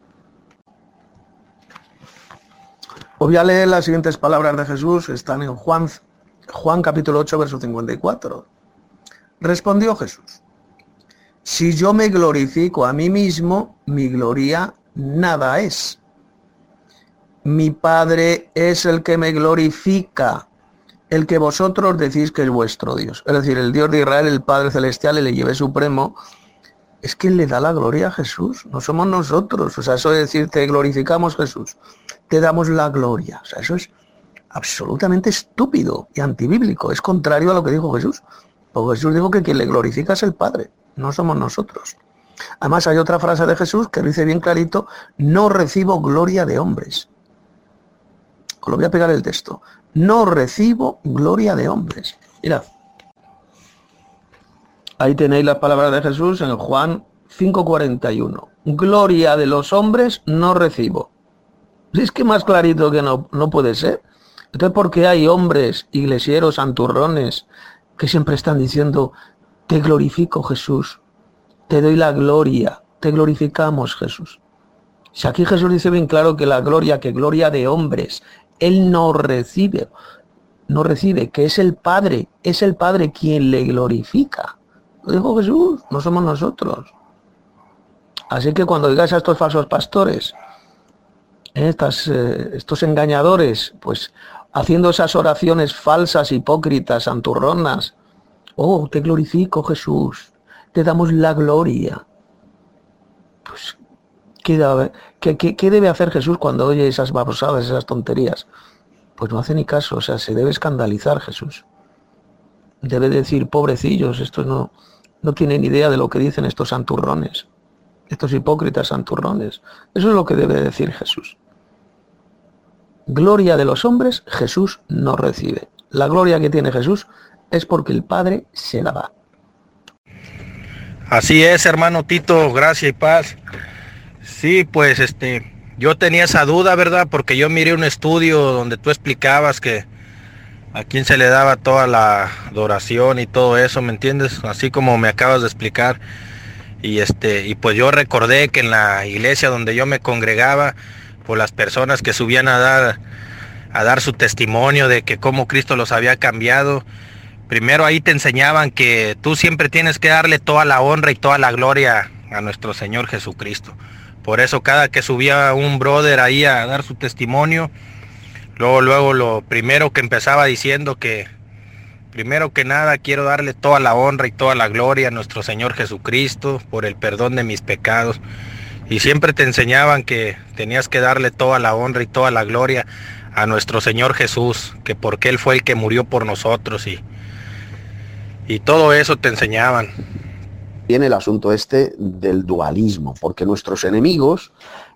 Os voy a leer las siguientes palabras de Jesús, están en Juan capítulo 8, verso 54. Respondió Jesús: si yo me glorifico a mí mismo, mi gloria nada es. Mi Padre es el que me glorifica, el que vosotros decís que es vuestro Dios. Es decir, el Dios de Israel, el Padre Celestial, el Yahvé Supremo, es quien le da la gloria a Jesús, no somos nosotros. O sea, eso de decir te glorificamos Jesús, te damos la gloria. O sea, eso es absolutamente estúpido y antibíblico, es contrario a lo que dijo Jesús. Porque Jesús dijo que quien le glorifica es el Padre, no somos nosotros. Además hay otra frase de Jesús que dice bien clarito: no recibo gloria de hombres. Os lo voy a pegar el texto. No recibo gloria de hombres. Mirad. Ahí tenéis las palabras de Jesús en Juan 5:41. Gloria de los hombres no recibo. Es que más clarito que no puede ser. Entonces, ¿por qué hay hombres, iglesieros, santurrones, que siempre están diciendo: te glorifico Jesús, te doy la gloria, te glorificamos Jesús? Si aquí Jesús dice bien claro que la gloria, que gloria de hombres, Él no recibe, que es el Padre quien le glorifica. Lo dijo Jesús, no somos nosotros. Así que cuando digáis a estos falsos pastores, estos engañadores, pues haciendo esas oraciones falsas, hipócritas, santurronas: oh, te glorifico Jesús, te damos la gloria. Pues ¿Qué debe hacer Jesús cuando oye esas babosadas, esas tonterías? Pues no hace ni caso, o sea, se debe escandalizar Jesús. Debe decir, pobrecillos, estos no tienen idea de lo que dicen estos santurrones, estos hipócritas santurrones. Eso es lo que debe decir Jesús. Gloria de los hombres, Jesús no recibe. La gloria que tiene Jesús es porque el Padre se la da. Así es, hermano Tito, gracia y paz. Sí, pues yo tenía esa duda, ¿verdad? Porque yo miré un estudio donde tú explicabas que a quién se le daba toda la adoración y todo eso, ¿me entiendes? Así como me acabas de explicar. Y pues yo recordé que en la iglesia donde yo me congregaba, pues las personas que subían a dar su testimonio de que cómo Cristo los había cambiado, primero ahí te enseñaban que tú siempre tienes que darle toda la honra y toda la gloria a nuestro Señor Jesucristo. Por eso cada que subía un brother ahí a dar su testimonio, luego lo primero que empezaba diciendo que primero que nada quiero darle toda la honra y toda la gloria a nuestro Señor Jesucristo por el perdón de mis pecados. Y siempre te enseñaban que tenías que darle toda la honra y toda la gloria a nuestro Señor Jesús, que porque Él fue el que murió por nosotros y todo eso te enseñaban. Viene el asunto del dualismo, porque nuestros enemigos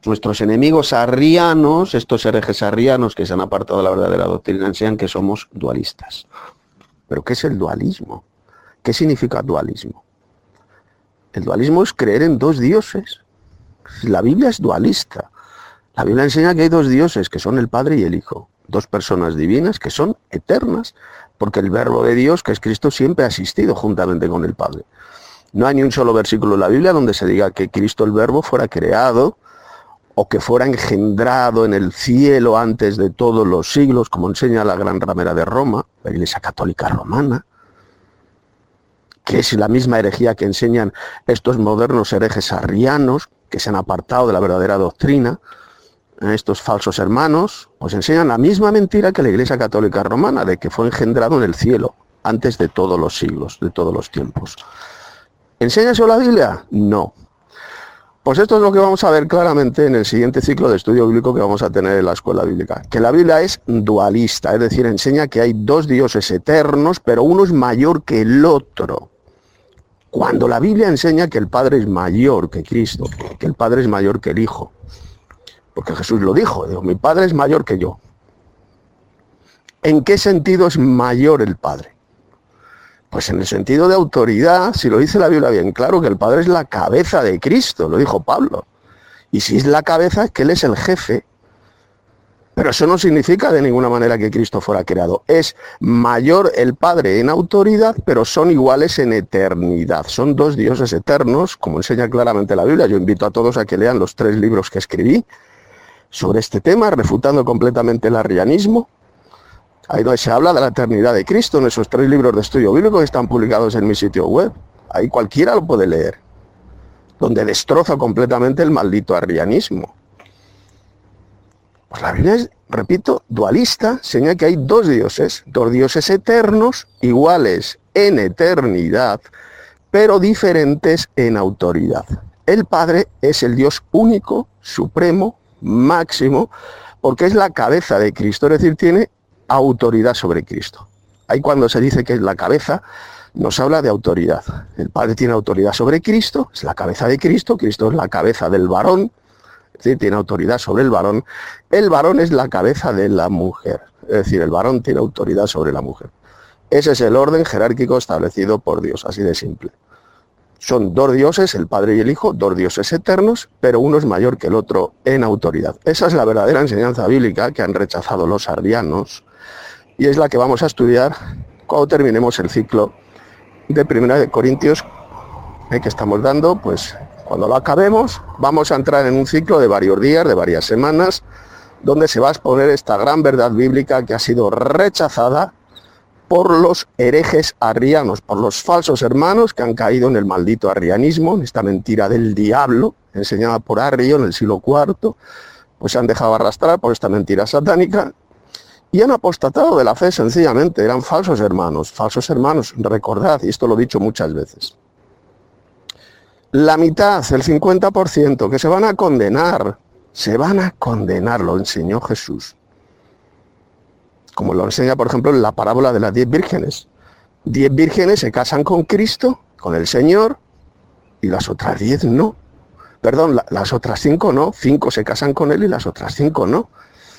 arrianos, estos herejes arrianos que se han apartado de la verdadera doctrina, enseñan que somos dualistas. ¿Pero qué es el dualismo? ¿Qué significa dualismo? El dualismo es creer en dos dioses. La Biblia es dualista. La Biblia enseña que hay dos dioses, que son el Padre y el Hijo. Dos personas divinas que son eternas, porque el Verbo de Dios, que es Cristo, siempre ha existido juntamente con el Padre. No hay ni un solo versículo en la Biblia donde se diga que Cristo el Verbo fuera creado o que fuera engendrado en el cielo antes de todos los siglos, como enseña la Gran Ramera de Roma, la Iglesia Católica Romana, que es la misma herejía que enseñan estos modernos herejes arrianos, que se han apartado de la verdadera doctrina. Estos falsos hermanos pues enseñan la misma mentira que la Iglesia Católica Romana, de que fue engendrado en el cielo antes de todos los siglos, de todos los tiempos. ¿Enseña eso la Biblia? No. Pues esto es lo que vamos a ver claramente en el siguiente ciclo de estudio bíblico que vamos a tener en la escuela bíblica. Que la Biblia es dualista, es decir, enseña que hay dos dioses eternos, pero uno es mayor que el otro. Cuando la Biblia enseña que el Padre es mayor que Cristo, que el Padre es mayor que el Hijo. Porque Jesús lo dijo, mi Padre es mayor que yo. ¿En qué sentido es mayor el Padre? Pues en el sentido de autoridad, si lo dice la Biblia bien claro, que el Padre es la cabeza de Cristo, lo dijo Pablo. Y si es la cabeza, es que Él es el jefe. Pero eso no significa de ninguna manera que Cristo fuera creado. Es mayor el Padre en autoridad, pero son iguales en eternidad. Son dos dioses eternos, como enseña claramente la Biblia. Yo invito a todos a que lean los 3 libros que escribí sobre este tema, refutando completamente el arrianismo. Ahí donde se habla de la eternidad de Cristo, en esos 3 libros de estudio bíblico que están publicados en mi sitio web. Ahí cualquiera lo puede leer. Donde destroza completamente el maldito arrianismo. Pues la Biblia es, repito, dualista, enseña que hay dos dioses eternos, iguales en eternidad, pero diferentes en autoridad. El Padre es el Dios único, supremo, máximo, porque es la cabeza de Cristo, es decir, tiene autoridad sobre Cristo. Ahí cuando se dice que es la cabeza, nos habla de autoridad. El Padre tiene autoridad sobre Cristo, es la cabeza de Cristo, Cristo es la cabeza del varón, es decir, tiene autoridad sobre el varón es la cabeza de la mujer, es decir, el varón tiene autoridad sobre la mujer. Ese es el orden jerárquico establecido por Dios, así de simple. Son dos dioses, el Padre y el Hijo, dos dioses eternos, pero uno es mayor que el otro en autoridad. Esa es la verdadera enseñanza bíblica que han rechazado los arrianos y es la que vamos a estudiar cuando terminemos el ciclo de 1 Corintios que estamos dando. Pues cuando lo acabemos vamos a entrar en un ciclo de varios días, de varias semanas, donde se va a exponer esta gran verdad bíblica que ha sido rechazada por los herejes arrianos, por los falsos hermanos que han caído en el maldito arrianismo, en esta mentira del diablo, enseñada por Arrio en el siglo IV, pues se han dejado arrastrar por esta mentira satánica y han apostatado de la fe sencillamente, eran falsos hermanos, recordad, y esto lo he dicho muchas veces. La mitad, el 50%, que se van a condenar, lo enseñó Jesús. Como lo enseña, por ejemplo, en la parábola de las 10 vírgenes. 10 vírgenes se casan con Cristo, con el Señor, y las otras 10 no. Perdón, las otras 5 no. 5 se casan con Él y las otras 5 no.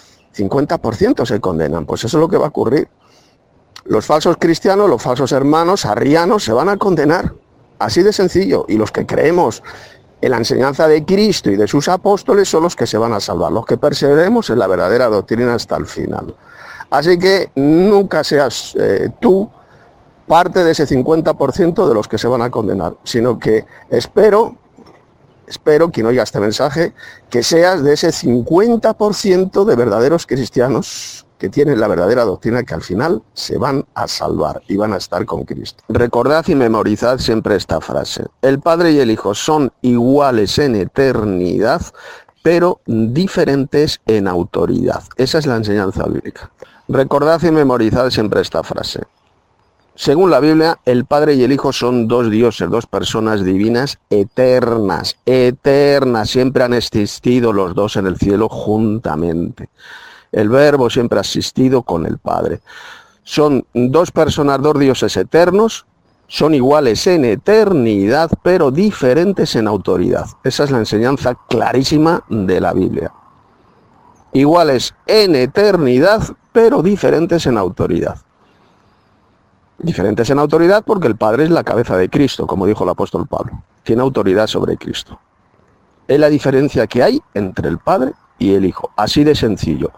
50% se condenan. Pues eso es lo que va a ocurrir. Los falsos cristianos, los falsos hermanos, arrianos, se van a condenar. Así de sencillo. Y los que creemos en la enseñanza de Cristo y de sus apóstoles son los que se van a salvar. Los que perseveremos en la verdadera doctrina hasta el final. Así que nunca seas tú parte de ese 50% de los que se van a condenar, sino que espero, quien oiga este mensaje, que seas de ese 50% de verdaderos cristianos que tienen la verdadera doctrina, que al final se van a salvar y van a estar con Cristo. Recordad y memorizad siempre esta frase: el Padre y el Hijo son iguales en eternidad, pero diferentes en autoridad. Esa es la enseñanza bíblica. Recordad y memorizad siempre esta frase. Según la Biblia, el Padre y el Hijo son dos dioses, dos personas divinas eternas, siempre han existido los dos en el cielo juntamente. El Verbo siempre ha existido con el Padre. Son dos personas, dos dioses eternos, son iguales en eternidad, pero diferentes en autoridad. Esa es la enseñanza clarísima de la Biblia. Iguales en eternidad, pero diferentes en autoridad. Diferentes en autoridad porque el Padre es la cabeza de Cristo, como dijo el apóstol Pablo. Tiene autoridad sobre Cristo. Es la diferencia que hay entre el Padre y el Hijo. Así de sencillo.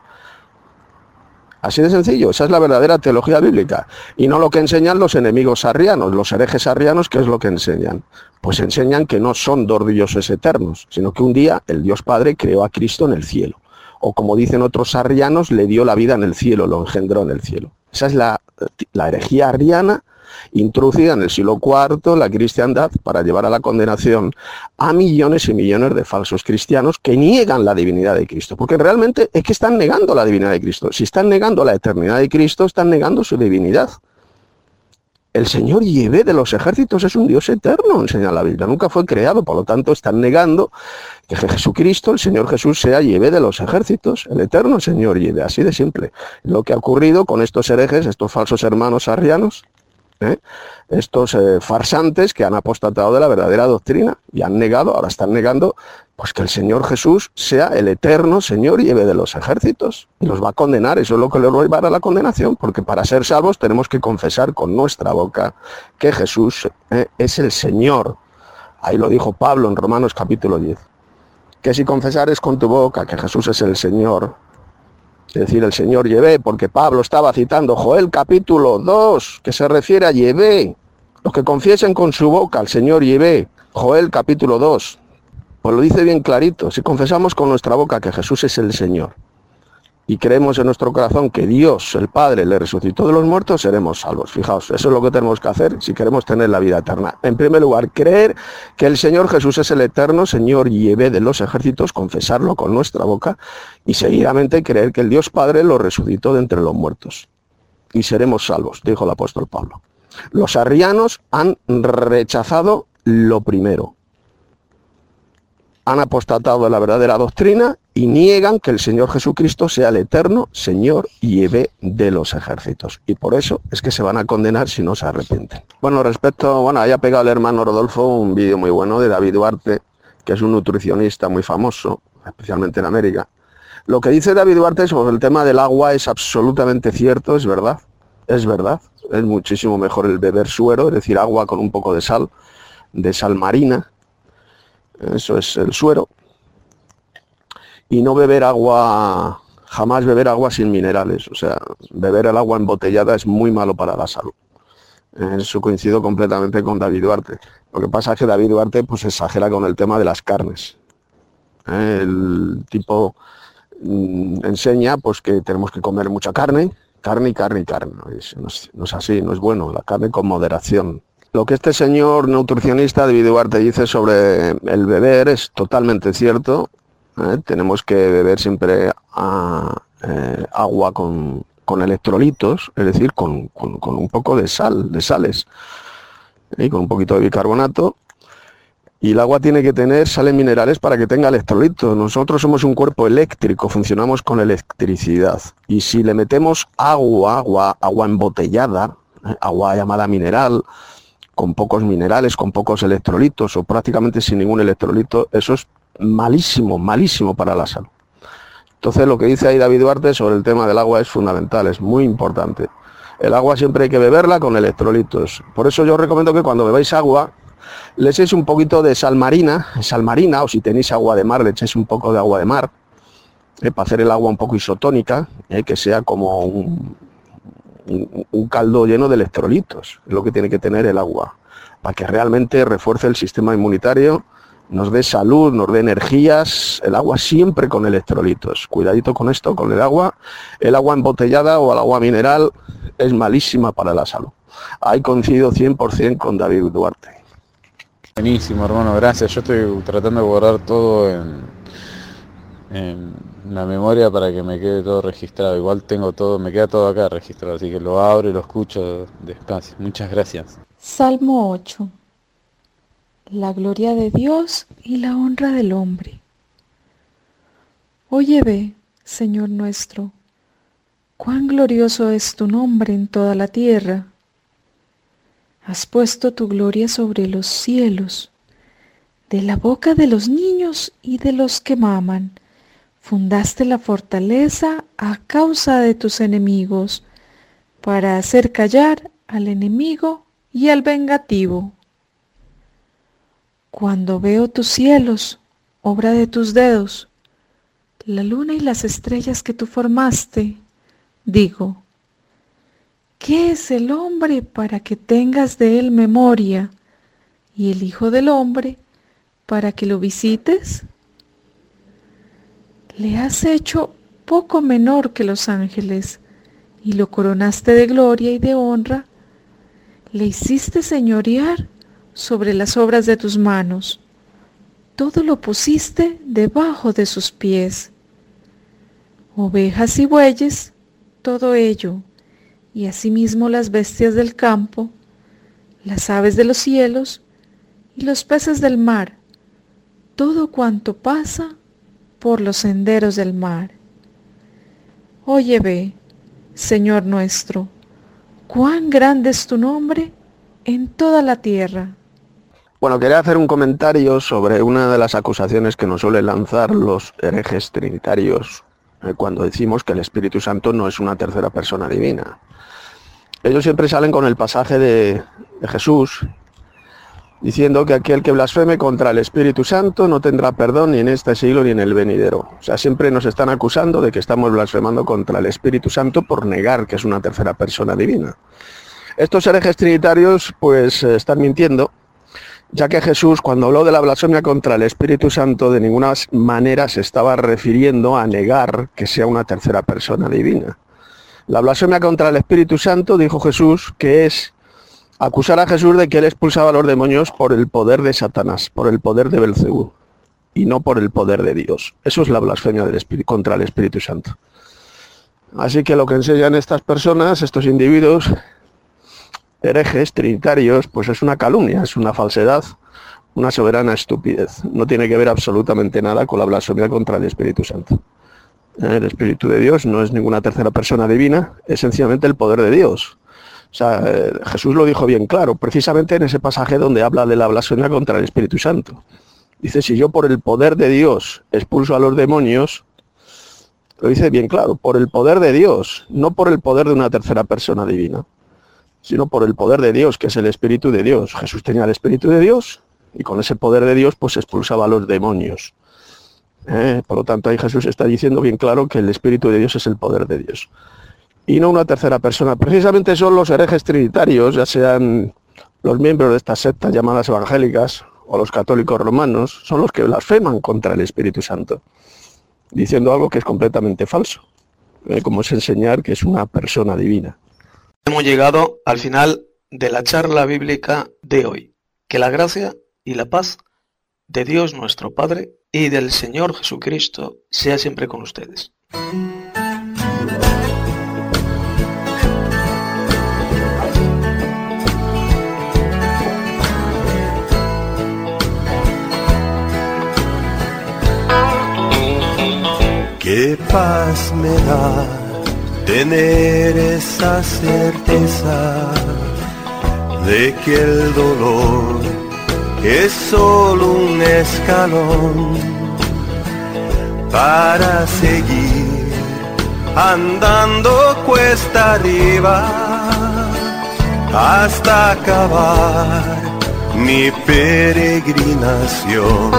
Así de sencillo. Esa es la verdadera teología bíblica. Y no lo que enseñan los enemigos arrianos, los herejes arrianos. ¿Qué es lo que enseñan? Pues enseñan que no son dos dioses eternos, sino que un día el Dios Padre creó a Cristo en el cielo. O como dicen otros arrianos, le dio la vida en el cielo, lo engendró en el cielo. Esa es la herejía arriana introducida en el siglo IV, la cristiandad, para llevar a la condenación a millones y millones de falsos cristianos que niegan la divinidad de Cristo. Porque realmente es que están negando la divinidad de Cristo. Si están negando la eternidad de Cristo, están negando su divinidad. El Señor Yahvé de los ejércitos es un Dios eterno, enseña la Biblia. Nunca fue creado, por lo tanto están negando que Jesucristo, el Señor Jesús, sea Yahvé de los ejércitos, el eterno Señor Yahvé, así de simple. Lo que ha ocurrido con estos herejes, estos falsos hermanos arrianos, estos farsantes que han apostatado de la verdadera doctrina y han negado, ahora están negando, pues que el Señor Jesús sea el eterno Señor Yahvé de los ejércitos. Y los va a condenar, eso es lo que les va a llevar a la condenación, porque para ser salvos tenemos que confesar con nuestra boca que Jesús es el Señor. Ahí lo dijo Pablo en Romanos capítulo 10. Que si confesares con tu boca que Jesús es el Señor, es decir, el Señor Yahvé, porque Pablo estaba citando Joel capítulo 2, que se refiere a Yahvé. Los que confiesen con su boca al Señor Yahvé, Joel capítulo 2, pues lo dice bien clarito. Si confesamos con nuestra boca que Jesús es el Señor y creemos en nuestro corazón que Dios, el Padre, le resucitó de los muertos, seremos salvos. Fijaos, eso es lo que tenemos que hacer si queremos tener la vida eterna. En primer lugar, creer que el Señor Jesús es el eterno Señor Yahvé de los ejércitos, confesarlo con nuestra boca y seguidamente creer que el Dios Padre lo resucitó de entre los muertos. Y seremos salvos, dijo el apóstol Pablo. Los arrianos han rechazado lo primero. Han apostatado de la verdadera doctrina y niegan que el Señor Jesucristo sea el eterno Señor Yahvé de los ejércitos. Y por eso es que se van a condenar si no se arrepienten. Bueno, haya pegado el hermano Rodolfo un vídeo muy bueno de David Duarte, que es un nutricionista muy famoso, especialmente en América. Lo que dice David Duarte sobre el tema del agua es absolutamente cierto, es verdad. Es verdad. Es muchísimo mejor el beber suero, es decir, agua con un poco de sal marina. Eso es el suero. Y no beber agua, jamás beber agua sin minerales. O sea, beber el agua embotellada es muy malo para la salud. Eso coincido completamente con David Duarte. Lo que pasa es que David Duarte pues exagera con el tema de las carnes. El tipo enseña pues que tenemos que comer mucha carne. No es así, no es bueno. La carne con moderación. Lo que este señor nutricionista David Duarte dice sobre el beber es totalmente cierto. Tenemos que beber siempre agua con electrolitos, es decir, con un poco de sales, y con un poquito de bicarbonato. Y el agua tiene que tener sales minerales para que tenga electrolitos. Nosotros somos un cuerpo eléctrico, funcionamos con electricidad. Y si le metemos agua embotellada, agua llamada mineral, con pocos minerales, con pocos electrolitos o prácticamente sin ningún electrolito, eso es malísimo, malísimo para la salud. Entonces lo que dice ahí David Duarte sobre el tema del agua es fundamental, es muy importante. El agua siempre hay que beberla con electrolitos. Por eso yo os recomiendo que cuando bebáis agua, le echéis un poquito de sal marina, o si tenéis agua de mar, le echéis un poco de agua de mar, para hacer el agua un poco isotónica, que sea como un caldo lleno de electrolitos, es lo que tiene que tener el agua, para que realmente refuerce el sistema inmunitario, nos dé salud, nos dé energías. El agua siempre con electrolitos. Cuidadito con esto, con el agua embotellada o el agua mineral es malísima para la salud. Ahí coincido 100% con David Duarte. Buenísimo, hermano, gracias. Yo estoy tratando de guardar todo en la memoria para que me quede todo registrado. Igual tengo todo, me queda todo acá registrado, así que lo abro y lo escucho despacio. Muchas gracias. Salmo 8. La gloria de Dios y la honra del hombre. Oye, ve, Señor nuestro, cuán glorioso es tu nombre en toda la tierra. Has puesto tu gloria sobre los cielos, de la boca de los niños y de los que maman. Fundaste la fortaleza a causa de tus enemigos, para hacer callar al enemigo y al vengativo. Cuando veo tus cielos, obra de tus dedos, la luna y las estrellas que tú formaste, digo, ¿qué es el hombre para que tengas de él memoria, y el hijo del hombre para que lo visites? Le has hecho poco menor que los ángeles, y lo coronaste de gloria y de honra. Le hiciste señorear sobre las obras de tus manos. Todo lo pusiste debajo de sus pies. Ovejas y bueyes, todo ello, y asimismo las bestias del campo, las aves de los cielos y los peces del mar, todo cuanto pasa por los senderos del mar. Oye, ve, Señor nuestro, cuán grande es tu nombre en toda la tierra. Bueno, quería hacer un comentario sobre una de las acusaciones que nos suelen lanzar los herejes trinitarios cuando decimos que el Espíritu Santo no es una tercera persona divina. Ellos siempre salen con el pasaje de Jesús diciendo que aquel que blasfeme contra el Espíritu Santo no tendrá perdón ni en este siglo ni en el venidero. O sea, siempre nos están acusando de que estamos blasfemando contra el Espíritu Santo por negar que es una tercera persona divina. Estos herejes trinitarios pues están mintiendo, ya que Jesús, cuando habló de la blasfemia contra el Espíritu Santo, de ninguna manera se estaba refiriendo a negar que sea una tercera persona divina. La blasfemia contra el Espíritu Santo, dijo Jesús, que es acusar a Jesús de que él expulsaba a los demonios por el poder de Satanás, por el poder de Belcebú, y no por el poder de Dios. Eso es la blasfemia contra el Espíritu Santo. Así que lo que enseñan estas personas, estos individuos, herejes, trinitarios, pues es una calumnia, es una falsedad, una soberana estupidez. No tiene que ver absolutamente nada con la blasfemia contra el Espíritu Santo. El Espíritu de Dios no es ninguna tercera persona divina, es sencillamente el poder de Dios. O sea, Jesús lo dijo bien claro, precisamente en ese pasaje donde habla de la blasfemia contra el Espíritu Santo. Dice, si yo por el poder de Dios expulso a los demonios, lo dice bien claro, por el poder de Dios, no por el poder de una tercera persona divina, sino por el poder de Dios, que es el Espíritu de Dios. Jesús tenía el Espíritu de Dios y con ese poder de Dios pues expulsaba a los demonios. Por lo tanto, ahí Jesús está diciendo bien claro que el Espíritu de Dios es el poder de Dios y no una tercera persona. Precisamente son los herejes trinitarios, ya sean los miembros de estas sectas llamadas evangélicas o los católicos romanos, son los que blasfeman contra el Espíritu Santo, diciendo algo que es completamente falso, como es enseñar que es una persona divina. Hemos llegado al final de la charla bíblica de hoy. Que la gracia y la paz de Dios nuestro Padre y del Señor Jesucristo sea siempre con ustedes. Qué paz me da tener esa certeza de que el dolor es solo un escalón para seguir andando cuesta arriba hasta acabar mi peregrinación.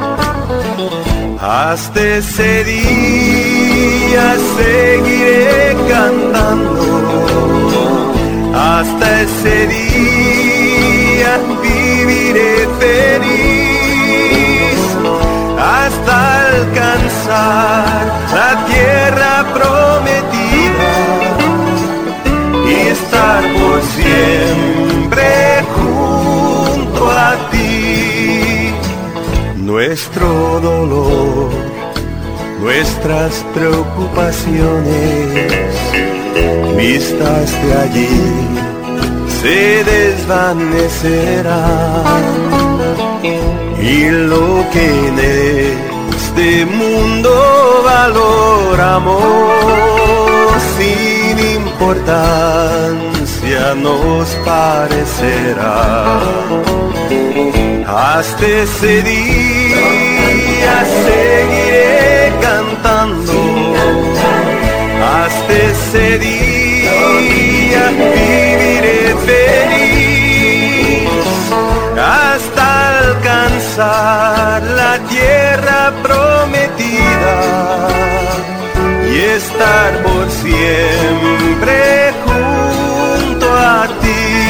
Hasta ese día seguiré cantando, hasta ese día viviré feliz, hasta alcanzar la tierra prometida y estar por siempre junto a ti. Nuestro dolor, nuestras preocupaciones, vistas de allí, se desvanecerán, y lo que en este mundo valoramos sin importancia nos parecerá. Hasta ese día seguiré cantando, hasta ese día viviré feliz, hasta alcanzar la tierra prometida y estar por siempre junto a ti.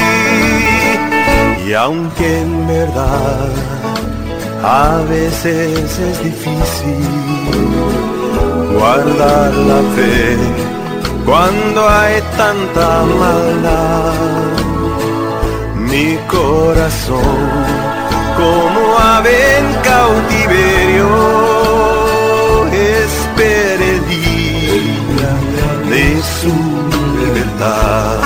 Y aunque en verdad a veces es difícil guardar la fe cuando hay tanta maldad, mi corazón como ave en cautiverio espera el día de su libertad.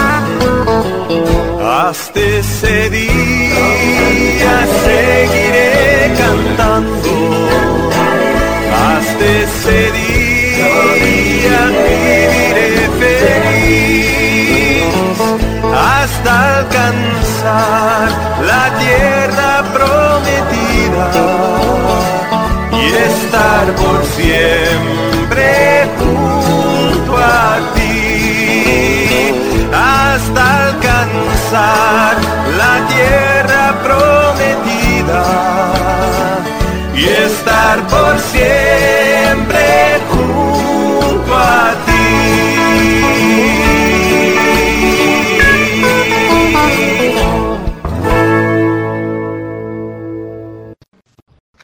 Hasta ese día seguiré cantando, hasta ese día viviré feliz, hasta alcanzar la tierra prometida y estar por siempre junto a ti, hasta alcanzar la tierra prometida y estar por siempre